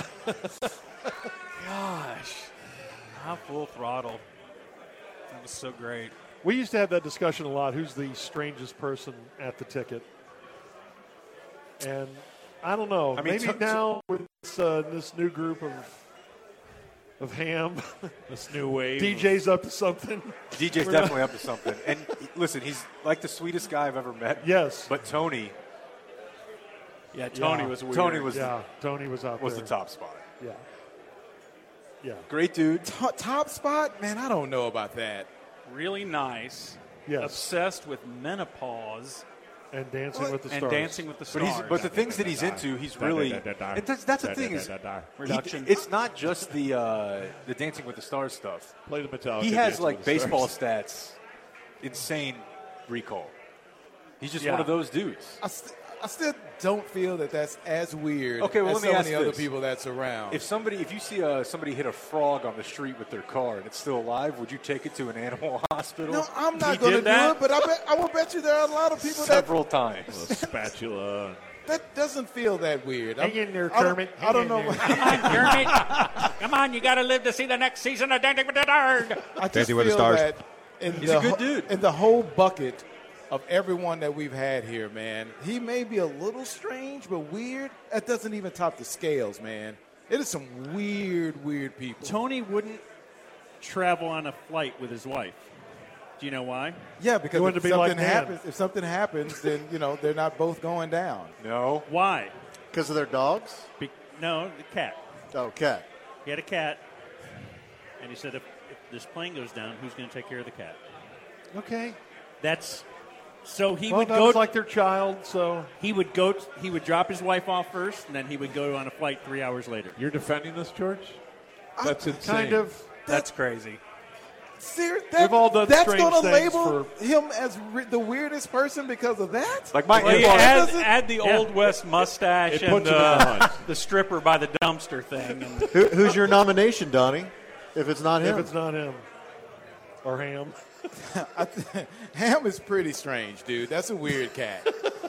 Gosh. How full throttle. That was so great. We used to have that discussion a lot. Who's the strangest person at the ticket? And I don't know. I mean, Maybe now with this new group of ham, This new wave. DJ's up to something. DJ's We're definitely up to something. And listen, he's like the sweetest guy I've ever met. Yes. But Tony Yeah, Tony Yeah. was weird. Tony was Tony was out was there. the top spot. Yeah. Yeah. Great dude. Top spot? Man, I don't know about that. really nice. Yes. Obsessed with menopause. And Dancing with the and Stars. Dancing with the But Stars. but the things that he's into, he's really. And that's the thing is, Reduction. it's not just the Dancing with the Stars stuff. Play the Metallica. He has Dancing like with the baseball Stars. stats, insane recall. He's just Yeah. one of those dudes. I still don't feel that that's as weird Okay, well, as let me so ask many other this. people that's around. If you see somebody hit a frog on the street with their car and it's still alive, would you take it to an animal hospital? no, I'm not He going to did do that? it, but I will bet you there are a lot of people Several times. A spatula. that doesn't feel that weird. Hang in there, I don't- Kermit. I don't Hang know. in there. Kermit, come on, you got to live to see the next season of Dancing with the Stars. I just Dancing feel with the Stars. that in He's a good dude. In the whole bucket of everyone that we've had here, man, he may be a little strange, but weird. That doesn't even top the scales, man. It is some weird people. Tony wouldn't travel on a flight with his wife. Do you know why? Yeah, because wanted if to be like something Dan. happens, then they're not both going down. No. Why? Because of their dogs? No, the cat. Oh, cat. He had a cat, and he said if this plane goes down, who's going to take care of the cat? Okay. That's so he Well, would that go. was like their child, so He would go. He would drop his wife off first, and then he would go on a flight 3 hours later. You're defending this, George? That's insane. kind of. That's crazy. We've all done that's strange gonna things label him as the weirdest person because of that? Like my Well, you in-laws- add the Old West mustache It and puts him in line. the stripper by the dumpster thing. And Who's your nomination, Donnie? If it's not him. If it's not him. Or Ham. Ham is pretty strange, dude. That's a weird cat.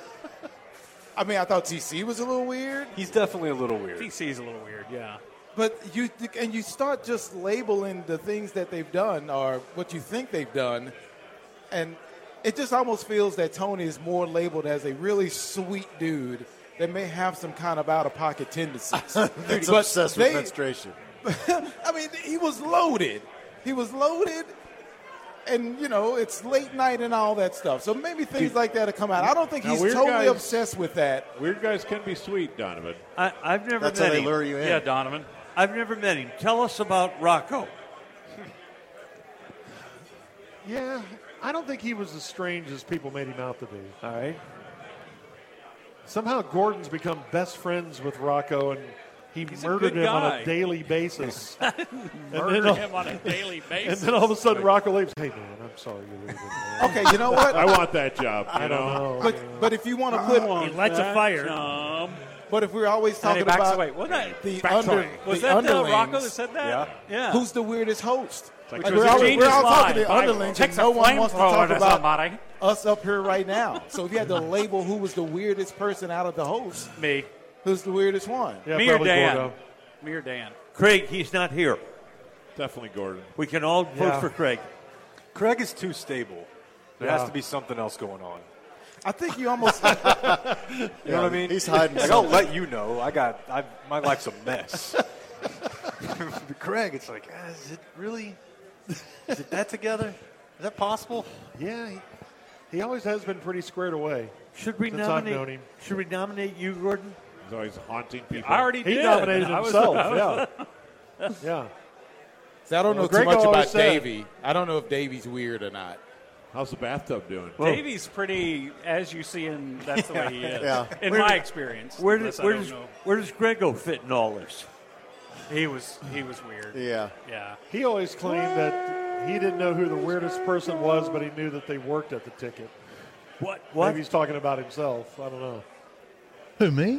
I mean, I thought TC was a little weird, He's definitely a little weird. TC's a little weird, yeah. but you start just labeling the things that they've done or what you think they've done, and it just almost feels that Tony is more labeled as a really sweet dude that may have some kind of out-of-pocket tendencies. That's But obsessed with menstruation. I mean, he was loaded. He was loaded, And, it's late night and all that stuff. So maybe things like that will come out. I don't think Now, he's weird totally guys- obsessed with that. Weird guys can be sweet, Donovan. I've never That's met how they him. lure you in. Yeah, Donovan. I've never met him. Tell us about Rocco. Yeah, I don't think he was as strange as people made him out to be. All right. Somehow Gordon's become best friends with Rocco, and he He's a murdered good him on guy. a daily basis. Murder him on a daily And basis. then all of a sudden Rocco leaves. Hey, man, I'm sorry you're leaving. Man. Okay, you know what? I want that job. I don't know. But if you want to put He lights a fire. But if we're always And he talking backs about away. Wasn't that, the was the that underlings, Rocco that said that? Yeah. who's the weirdest host? Which Like, was we're a all genius talking line. the underlings, Takes and a no one wants to flamethrower talk to about somebody. us up here right now. So if you had to label who was the weirdest person out of the hosts, Me. who's the weirdest one? Yeah, Me or probably Dan? Gordo. Me or Dan? Craig, he's not here. Definitely Gordon. We can all vote Yeah. for Craig. Craig is too stable. There Yeah. has to be something else going on. I think you almost. You know what I mean? He's hiding Like, I'll something. let you know. My life's a mess. But Craig, it's like, is it really? Is it that together? Is that possible? Yeah, he always has been pretty squared away. Should we Since I've known nominate? him. Should we nominate you, Gordon? He's always haunting people. I already He did. nominated I was- himself. I was- Yeah. Yeah. See, I don't know Well, too Greg much always about said- Davey. I don't know if Davey's weird or not. How's the bathtub doing? Davey's pretty, as you see, and that's the way he is. Yeah. In my experience. Where Unless does I don't know. where does Grego fit in all this? He was weird. Yeah. Yeah. He always claimed that he didn't know who the weirdest person was, but he knew that they worked at the ticket. What? Maybe he's talking about himself. I don't know. Who, me?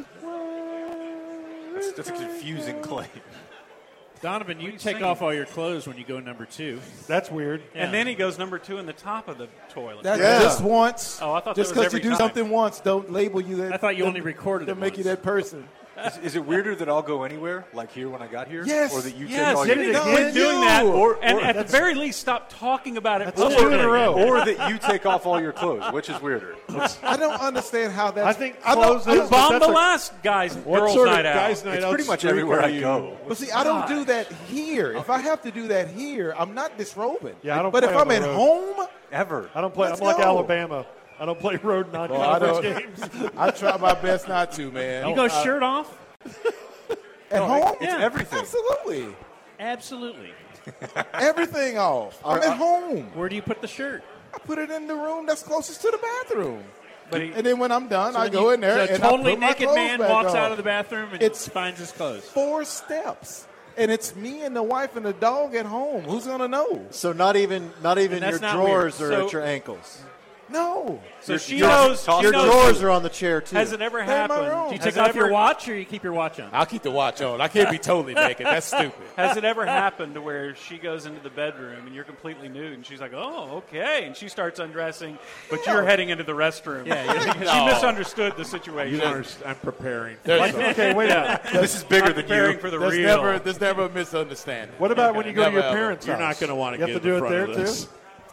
That's a confusing claim. Donovan, you you take singing? off all your clothes when you go number 2. That's weird. Yeah. And then he goes number 2 in the top of the toilet. That's Yeah. just once. Oh, I thought just that was because you every do time. something once, don't label you that. I thought you only recorded to it make you once. that person. Is it weirder that I'll go anywhere, like here when I got here? Yes. Or that you Yes, take all you your need to No, quit doing you. that. Or- and or at the very least, stop talking about it. That's two in a row. Or that you take off all your clothes. Which is weirder? I don't understand how that's. I think I don't- clothes I is- don't- Bomb That's the a- last guy's What girls' sort of night out. guys' night It's out pretty much streak everywhere are I you? go. But see, I don't do that here. If I have to do that here, I'm not disrobing. Yeah, I don't But play if on I'm the at road. home, Ever. I don't play. Let's I'm like go. Alabama. I don't play road I non-conference don't. games. I try my best not to, man. You go shirt off? At home? It's everything. Absolutely. Absolutely. Everything off. I'm at home. Where do you put the shirt? I put it in the room that's closest to the bathroom. But he, And then when I'm done, I then go you- in there so a and totally I put my naked clothes man back walks on. out of the bathroom and It's- finds his clothes. 4 steps. And it's me and the wife and the dog at home. Who's gonna know? So not even that's your not drawers weird. are So- at your ankles. No. So she you're knows. tossing She Your knows. drawers are on the chair too. Has it ever They're in my happened? room. Do you Has take it off your ever- watch or you keep your watch on? I'll keep the watch on. I can't be totally naked. That's stupid. Has it ever happened to where she goes into the bedroom and you're completely nude and she's like, "Oh, okay," and she starts undressing, but you're heading into the restroom? Yeah, She misunderstood the situation. You don't understand. I'm preparing. Okay, wait a minute. This is bigger than Preparing you. for the There's real. never a misunderstanding. What about when you go to Never, your ever. parents' You're house? not going to want to You get have to do in it front there of too. this.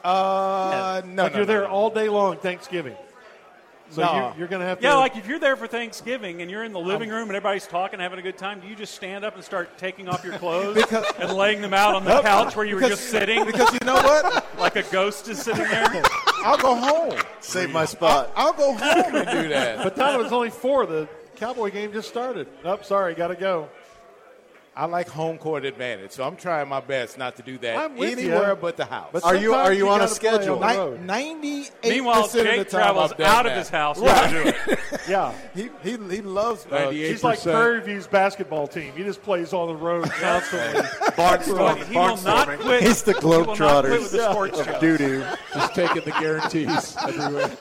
No, Like no, you're there no. all day long Thanksgiving. So No. you're going to have to. Yeah, like if you're there for Thanksgiving and you're in the living room and everybody's talking, having a good time, do you just stand up and start taking off your clothes Because- and laying them out on the couch where you were just sitting, Because you know what? like a ghost is sitting there? I'll go home. Save my spot. I'll go home and do that. But Donovan's only 4. The Cowboy game just started. Oh, sorry, got to go. I like home court advantage, so I'm trying my best not to do that I'm with anywhere you. but the house. But Are you sometimes on a gotta play schedule? the road. 98% Meanwhile, of the Jake time travels I've done out of that. his house Right. to do it. Yeah. He loves 98%. He's like Prairie View's basketball team. He just plays on the road constantly. Barnstorming. He will not Barnstorming. quit. He's the He will not quit with Globetrotters the sports show. of doo-doo. Just taking the guarantees everywhere.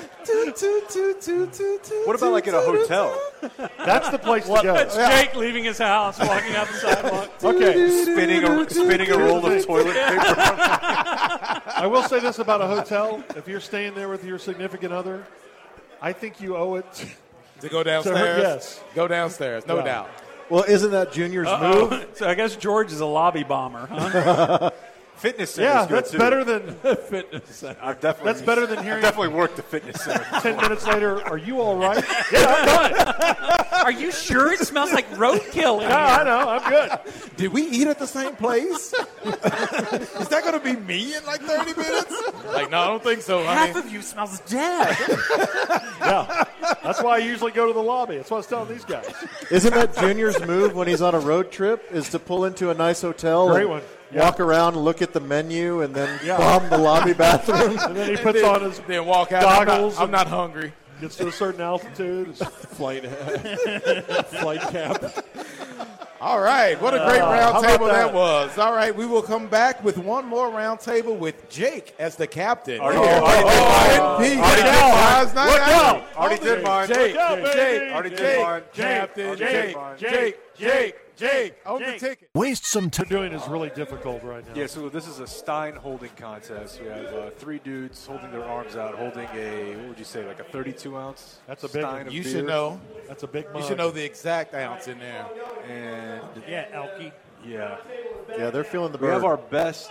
What about like at a hotel? That's the place to go. That's Jake leaving his house, walking out the sidewalk. Okay. Spinning a roll of toilet paper. I will say this about a hotel. If you're staying there with your significant other, I think you owe it. To go downstairs? yes. Go downstairs, no Yeah. doubt. Well, isn't that Junior's move? Oh, so I guess George is a lobby bomber, huh? Fitness center Yeah, is good that's too. better than I've definitely, that's better than hearing I've definitely worked the fitness center. 10 minutes later. Are you all right? Yeah, I'm done. Are you sure it smells like roadkill in Yeah, I here? know. I'm good. Did we eat at the same place? Is that going to be me in like 30 minutes? Like, no, I don't think so. Half of you smells dead. Yeah. That's why I usually go to the lobby. That's what I was telling these guys. Isn't that Junior's move when he's on a road trip? Is to pull into a nice hotel, Great and one. Yeah. walk around, look at the menu, and then Yeah. bomb the lobby bathroom. And then he puts on his Then walk out. goggles. I'm not hungry. Gets to a certain altitude. Flight cap. All right, what a great round how about table that that? was. All right, we will come back with one more round table with Jake as the captain. Already did mine. Already did mine. Jake, Already did mine. Captain, Jake, on the ticket. Waste some time. Doing is really difficult right now. Yeah, so this is a Stein holding contest. We have 3 dudes holding their arms out, holding a, what would you say, like a 32-ounce That's a big Stein one. of You beer. should know. That's a big mug. You should know the exact ounce in there. And, Yeah, Elkie. yeah. Yeah, they're feeling the We bird. have our best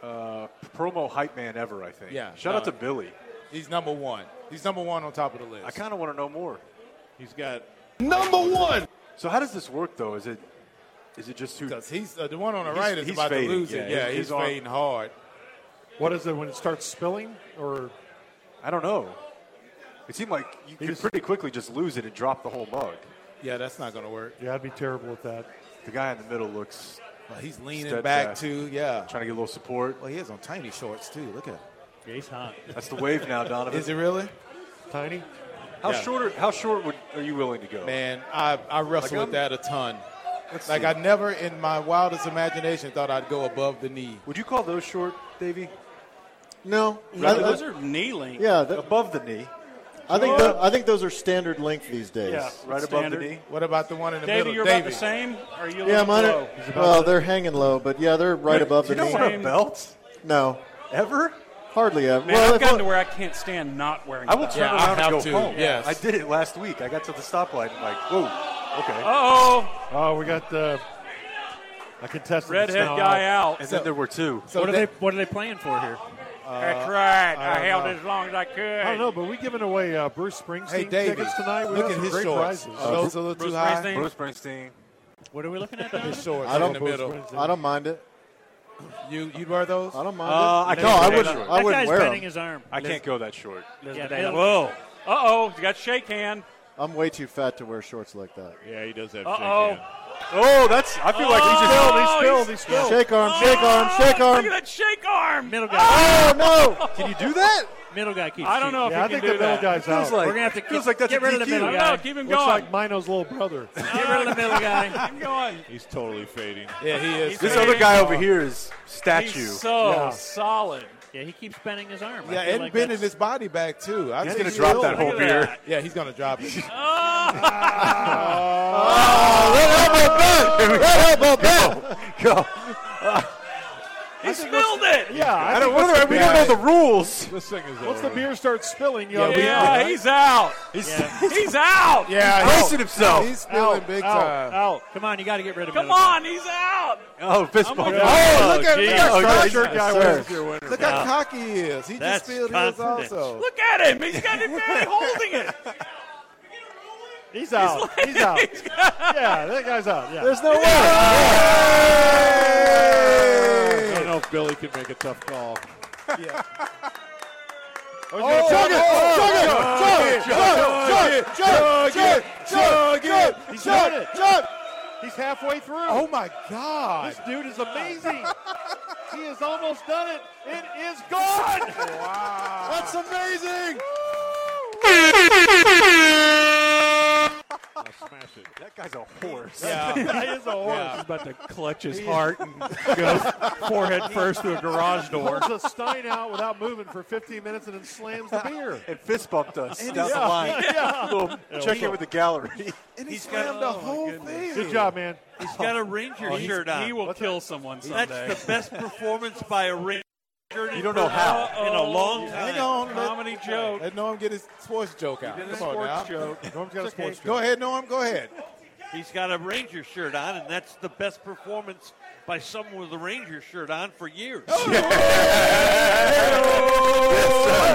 promo hype man ever, I think. Yeah, Shout out to Billy. He's number one. He's number one on top of the list. I kind of want to know more. He's got Number one. So how does this work, though? Is it just who? Because he's the one on the He's- right is he's about fading, to lose yeah. it. Yeah, His he's arm- fading hard. What is it when it starts spilling? Or I don't know. It seemed like you could just- pretty quickly just lose it and drop the whole mug. Yeah, that's not going to work. yeah, I'd be terrible with that. The guy in the middle looks Well, he's leaning steadfast, back too. Yeah. trying to get a little support. Well, he has on tiny shorts too. Look at him. Yeah, he's hot. That's the wave now, Donovan. Is it really? Tiny? How Yeah. short are you willing to go? Man, I wrestle Like with that a ton. Let's Like see. I never in my wildest imagination thought I'd go above the knee. Would you call those short, Davey? no. Those are knee length. Yeah, Above the knee, I think those are standard length these days. Yeah. right Standard. above the knee. What about the one in the Davey, middle? you're about the same? Or are you a Yeah, little mine low? are, well, they're hanging low, but yeah, they're right above the You don't knee. wear a belt No, ever? hardly ever. Man, well, I've if gotten I- to where I can't stand not wearing I will belts. turn Yeah, I around and have go to, home. yes. I did it last week. I got to the stoplight and like, whoa, okay. Uh-oh. Oh, we got a contestant. Redhead that's now guy out. And then there were 2. So What are that- they playing for here? That's right. I don't held know. it as long as I could. I don't know, but we giving away Bruce Springsteen Hey, Davey, tickets tonight. We look got at some his great shorts. prizes. Are those a little Bruce too high? Springsteen? Bruce Springsteen. What are we looking at now? His shorts I in don't- the middle. Springsteen. I don't mind it. You'd wear those? I don't mind I it. can't No, I go wouldn't. that short. I That wouldn't guy's wear bending them. his arm. I can't go that short. Yeah, Down. Whoa. Uh-oh. You got shake hand. I'm way too fat to wear shorts like that. yeah, he does have Uh-oh. shake hand. Oh, I feel like he just. He spilled. Shake arm, shake arm, shake Look arm. at that shake arm. Middle guy. Oh no! Can you do that? Middle guy keeps I don't know if Yeah, I you think can the do middle that. guy's Feels out. like, We're gonna have to feels like that's get a rid of the DQ. middle I guy. know. Keep him Looks going. like Mino's little brother. Get rid of the middle guy. Keep going. He's totally fading. Yeah, he is. This other guy over here is statue. He's so Yeah. solid. Yeah, he keeps bending his arm. I Yeah, feel and like bending that's- his body back too. He's going to drop that whole Look at beer. that. Yeah, he's going to drop it. Red elbow back. Go. He spilled it. Yeah, I don't. We don't know the rules. This thing is Once over. the beer starts spilling, you Yeah, gotta Yeah, he's out. He's out. Yeah, Bracing himself. He's spilling big time. out. Come on, you got to get rid of Come middle guy. on, he's out. Oh, fist bump. Oh, look at geez. look how Oh, cocky- shirt guy Yes, wins. Look how cocky he is. He That's just spilled his confidence. also. Look at him. He's got it barely holding it. He's out. He's out. Yeah, that guy's out. Yeah. There's no way. I don't know if Billy can make a tough call. Chug it! Chug it! He's doing it. He's halfway through. Oh my God! This dude is amazing. He has almost done it. It is gone. Wow! That's amazing! I'll smash it. That guy's a horse. Yeah. He is a horse. Yeah. He's about to clutch his heart and go forehead first through a garage door. Pulls a Stein out without moving for 15 minutes and then slams the beer. And fist bumped us down the line. Little check in with the gallery. And he He's slammed got- the whole thing. Good job, man. He's got a Ranger shirt on. He will kill someone someday. That's the best performance by a Ranger. You don't know how. In a long Hang time. on, Comedy joke. Let Noam get his sports joke out. Come on now. Norm's got a sports Go ahead, Noam. Go ahead. He's got a Ranger shirt on, and that's the best performance by someone with a Ranger shirt on for years.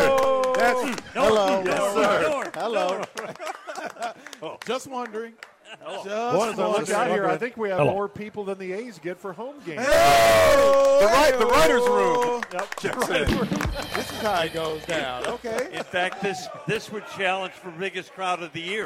Hello. Yes, sir. Hello. Just wondering. Boy, as I look out here, I think we have more people than the A's get for home games. The writer's room. Yep. This is how it goes down. Okay. In fact, this would challenge for biggest crowd of the year.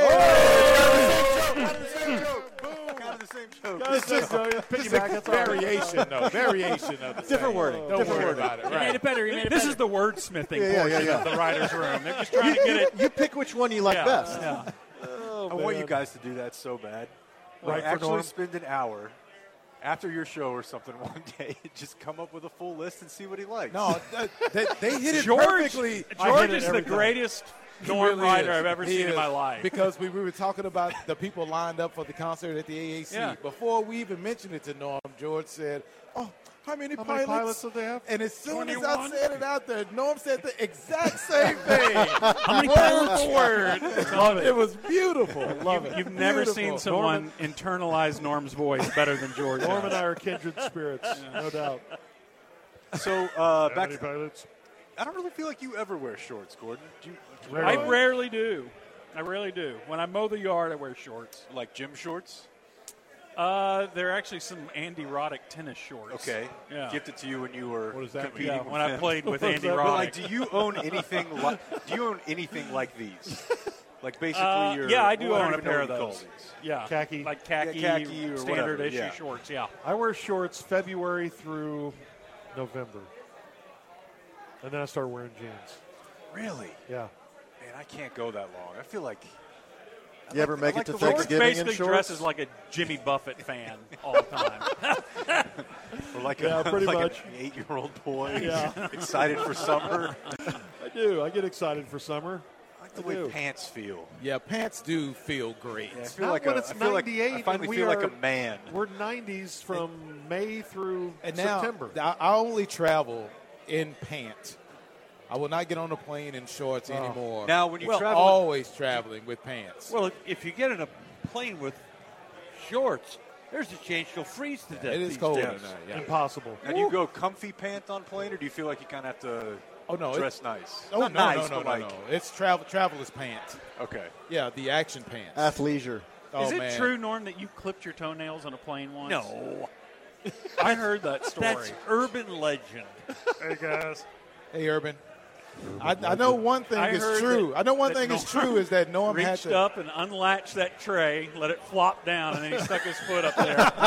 Variation, though. Variation of the Different same. wording. Don't Different worry wording. about it. You made Right. it better. You made it This better. is the wordsmithing Yeah, portion yeah. of the writer's room. They're just trying to get it. You pick which one you like best. Yeah. I want you guys to do that so bad. Right, Like, for actually Norm? spend an hour after your show or something one day and just come up with a full list and see what he likes. No, they hit it George, perfectly. George is the greatest He Norm really writer is. I've ever He seen in is. my life. Because we were talking about the people lined up for the concert at the AAC. Yeah. Before we even mentioned it to Norm, George said, "Oh, how many How pilots? many pilots do they have? And as soon as 21? I said it out there, Norm said the exact same thing. How many word pilots? for word. Love it. It was beautiful. Love it. You've never Beautiful. seen someone internalize Norm's voice better than George. Norm and has. I are kindred spirits, no doubt. So How back many to, pilots? I don't really feel like you ever wear shorts, Gordon. Do you I rarely do. I rarely do. When I mow the yard, I wear shorts. like gym shorts? There are actually some Andy Roddick tennis shorts. Okay. Yeah. Gifted to you when you were What does that mean? competing Yeah, with when I him. played with Andy that? But Roddick. like, do you own anything like these? Like basically your yeah, I do well, own don't a even know pair what of you call those. these. Yeah, Khaki. like khaki, Yeah, khaki or standard whatever, issue yeah. shorts. Yeah. I wear shorts February through November. And then I start wearing jeans. Really? Yeah. Man, I can't go that long. I feel like You ever make like it to the George Thanksgiving in basically shorts? dresses like a Jimmy Buffett fan all the time. or like Yeah, pretty like much. an 8-year-old boy Yeah. excited for summer. I do. I get excited for summer. I like the way pants feel. Yeah, pants do feel great. Yeah, I feel Not like when a, it's I feel like 98 I finally and we feel like are- a man. We're 90s from May through And now September. I only travel in pants. I will not get on a plane in shorts anymore. Now, when you Well, travel- always traveling with pants. Well, if you get in a plane with shorts, there's a chance you'll freeze to death. It is these cold days. in there. Yeah. Impossible. Now, do you go comfy pants on plane, or do you feel like you kind of have to Oh no, dress nice? Oh Not no, nice, no, but no, like no. It's traveler's pants. okay. Yeah, the action pants. Athleisure. Oh, Is it man. true, Norm, that you clipped your toenails on a plane once? No, I heard that story. that's urban legend. Hey, guys. Hey, Urban. I know one thing I is heard true. I know one that thing is Norm true is that Norm had reached to. up and unlatched that tray, let it flop down, and then he stuck his foot up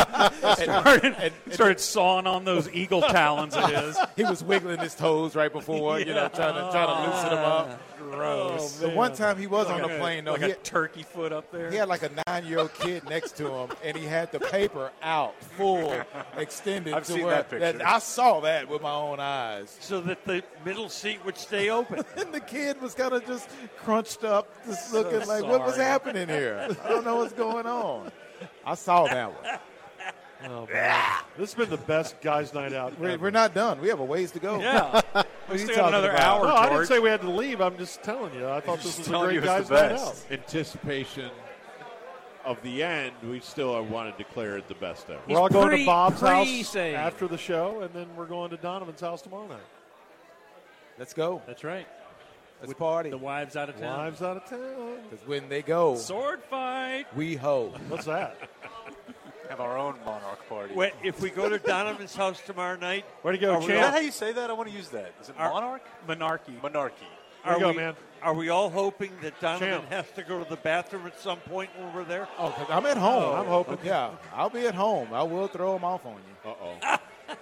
there. started sawing on those eagle talons of his. He was wiggling his toes right before, trying to loosen them up. Gross. The one time he was on the plane, though, like he a turkey foot up there. he had like a 9-year-old kid next to him, and he had the paper out, full, extended. I've to seen where that picture. I saw that with my own eyes. So that the middle seat would stay open. And the kid was kind of just crunched up, just looking like, what was sorry. happening here? I don't know what's going on. I saw that one. Oh, man. This has been the best guys' night out. We're not done. We have a ways to go. Yeah. What We are you still got talking another about? hour, No, I didn't George. say we had to leave. I'm just telling you. I thought this was a telling great you it's guys' the night best. out. Anticipation of the end, we still want to declare it the best ever. We're all going to pre- Bob's house pre-saying. after the show, and then we're going to Donovan's house tomorrow night. Let's go. That's right. Let's party. The wives out of town. Wives out of town. Because when they go, Sword fight. we ho. What's that? Have our own monarch party. Wait, if we go to Donovan's house tomorrow night, Way to go, Are we Is that how champ. you say that? I want to use that. Is it Our- monarch? Monarchy. Monarchy. Way to are go, we, man. are we all hoping that Donovan Champ. has to go to the bathroom at some point when we're there? Oh, 'cause I'm at home. I'm hoping. Yeah, I'll be at home. I will throw them off on you. Uh-oh.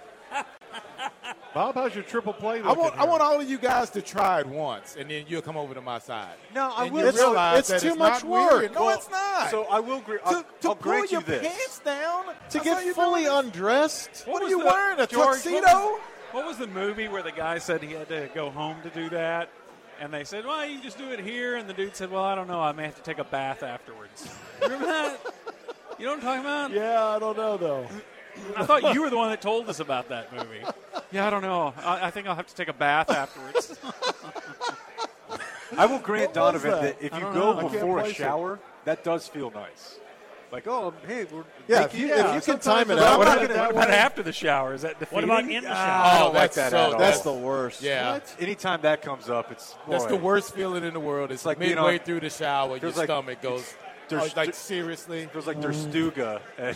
Bob, how's your triple play? I want all of you guys to try it once, and then you'll come over to my side. No, I And will. you realize it's that too it's much not work. weird. No, it's not. So I will. to I'll pull grant your you this. pants down To That's how get you fully doing it? undressed? What are was you the- wearing? A George, tuxedo? What was the movie where the guy said he had to go home to do that? And they said, well, you can just do it here. And the dude said, well, I don't know. I may have to take a bath afterwards. Remember that? You know what I'm talking about? Yeah, I don't know, though. I thought you were the one that told us about that movie. Yeah, I don't know. I think I'll have to take a bath afterwards. I will grant What was Donovan that? that if I you don't go know. I can't before a place it. shower, that does feel nice. Like, oh, hey, we're Yeah, if you can sometimes time it it's out. what not about, that what about way. after the shower? Is that defeating? What about in the shower? I don't like that's that so- at all. That's the worst. Yeah. Anytime that comes up, it's That's boy, the worst feeling in the world. It's like like being midway on- through the shower, your feels like stomach goes. there's like seriously. There's like their Stuga. And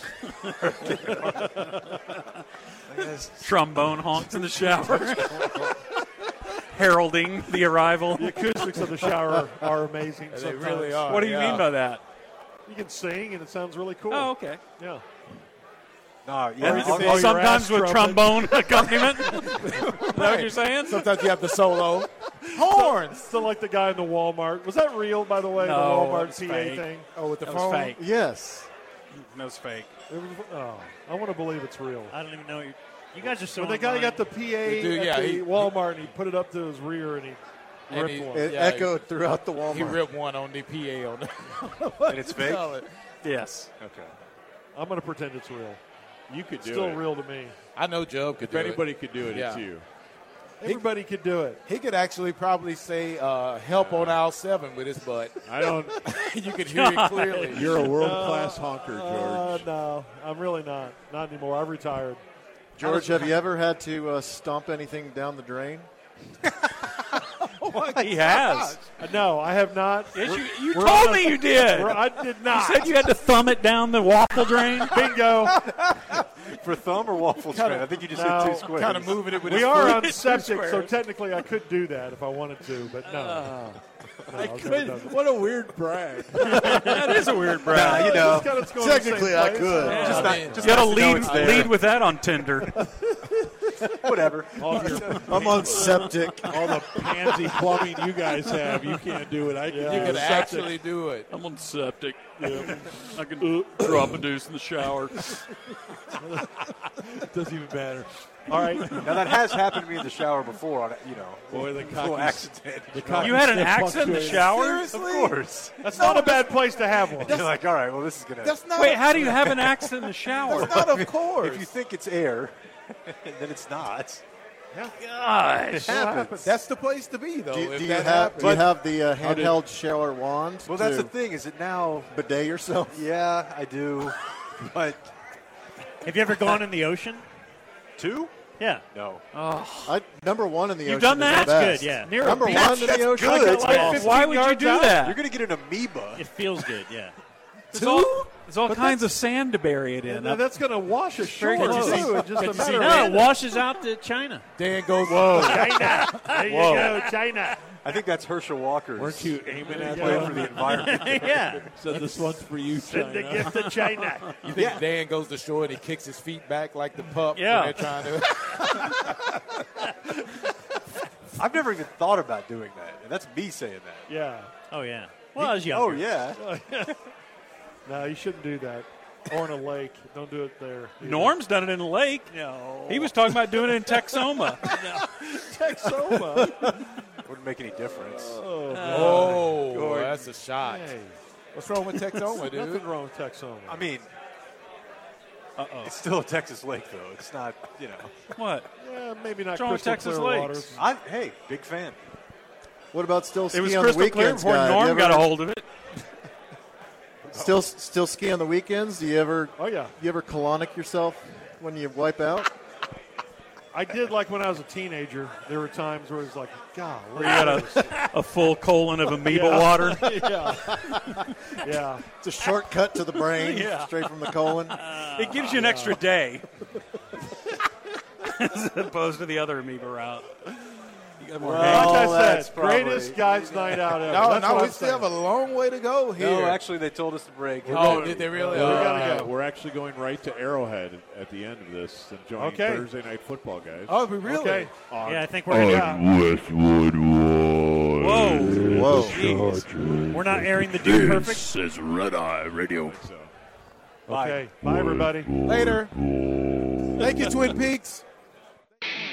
Trombone honks in the shower, heralding the arrival. The acoustics of the shower are amazing. They sometimes. really are. What do you mean by that? You can sing, and it sounds really cool. Oh, okay. Yeah. no, yeah, Or you can I'll- play your Sometimes ass with trumpet. trombone accompaniment. Is that what you're saying? Sometimes you have the solo horns. So like the guy in the Walmart. Was that real, by the way, No, the it Walmart was PA fake. thing? Oh, with the That phone. was fake. Yes. That was fake. It was, I want to believe it's real. I don't even know. You guys are so. When the guy online. got the PA Dude, at yeah, the he- Walmart and he put it up to his rear and he And ripped he- one. It Yeah, echoed throughout the He Walmart. ripped one on the PA on the. and it's fake. Yes. Okay. I'm going to pretend it's real. You could do Still it. real to me. I know Job could If do anybody it. could do it, Yeah. it's you. Everybody could do it. He could actually probably say help on aisle 7 with his butt. I don't. You could hear it clearly. You're a world class honker, George. No, I'm really not. Not anymore. I've retired. George, have you ever had to stomp anything down the drain? He has. No, I have not. Yes, you We're told on me a- you did. I did You not. said you had to thumb it down the waffle drain. Bingo. For thumb or waffle train? I think you just No, said two squares. Kind of moving it with We his are foot. on septic, so squares. technically I could do that if I wanted to, but no. No, I've never done that. What a weird brag. That is a weird brag. you know. Just gotta go to the Technically, same I place. could. Yeah, Just I not- mean, just You got to nice to know lead it's there. lead with that on Tinder. Whatever. I'm on septic. All the pansy plumbing you guys have, you can't do it. I can You do could it. actually do it. I'm on septic. I can drop a deuce in the shower. It doesn't even matter. All right. Now that has happened to me in the shower before. On Boy, the little cocky, accident. the cocky You had an stick accident in the fluctuated. shower? Of course. That's not a bad place to have one. You're like, all right, well, this is gonna. That's not. Wait, how do you have an accident in the shower? That's not, of course. If you think it's air, then it's not. Gosh. That's the place to be, though. Do if you that have happens. the handheld shower wand? Well, that's to the thing. Is it now? bidet yourself? Yeah, I do. But Have you ever gone in the ocean? two? Yeah. No. Number one in the You've ocean done is that? the That's best. good, yeah. Near Number a beach. one in the ocean. good. Why would you do that? You're gonna get an amoeba. It feels good, yeah. There's all kinds of sand to bury it in. No, that's going to wash ashore, Very good. too. It's just a matter No, it of washes out to China. Dan goes. China. There you go, China. I think that's Herschel Walker's. Weren't you aiming at plan them? for the environment? Yeah. Said this one's for you, Send the China. gift to China. You think Dan goes to shore and he kicks his feet back like the pup Yeah. when they're trying to. I've never even thought about doing that, and that's me saying that. Yeah. Oh, yeah. Well, I was Oh younger. yeah. No, you shouldn't do that. Or in a lake. Don't do it there. Norm's done it in the lake. No. He was talking about doing it in Texoma. Texoma. Wouldn't make any difference. Oh, that's a shot. Hey, What's wrong with Texoma, dude? nothing wrong with Texoma. I mean, it's still a Texas lake, though. It's not, What? Yeah, maybe not What's wrong with crystal Texas clear lakes? waters. Hey, big fan. What about still It ski was on the crystal clear weekends, before guy? Norm Do you got a ever- hold of it. Still ski on the weekends? Do you ever? Oh, yeah. You ever colonic yourself when you wipe out? I did like when I was a teenager. There were times where it was like, God, Where you got a full colon of amoeba water. yeah. Yeah. It's a shortcut to the brain, Yeah. straight from the colon. It gives you an extra day. As opposed to the other amoeba route. You got more Like days. I that's said, probably- greatest guys' night out ever. No, That's no, what we I'm still have a saying. long way to go here. No, actually, they told us to break. Oh, did they really? We gotta go. We're actually going right to Arrowhead at the end of this and joining Okay. Thursday Night Football, guys. Oh, we really? Okay. Yeah, I think we're Westwood Whoa. Whoa. We're not airing the Dude Perfect. This is Red Eye Radio. Okay. Bye, everybody. Later. Thank you, Twin Peaks.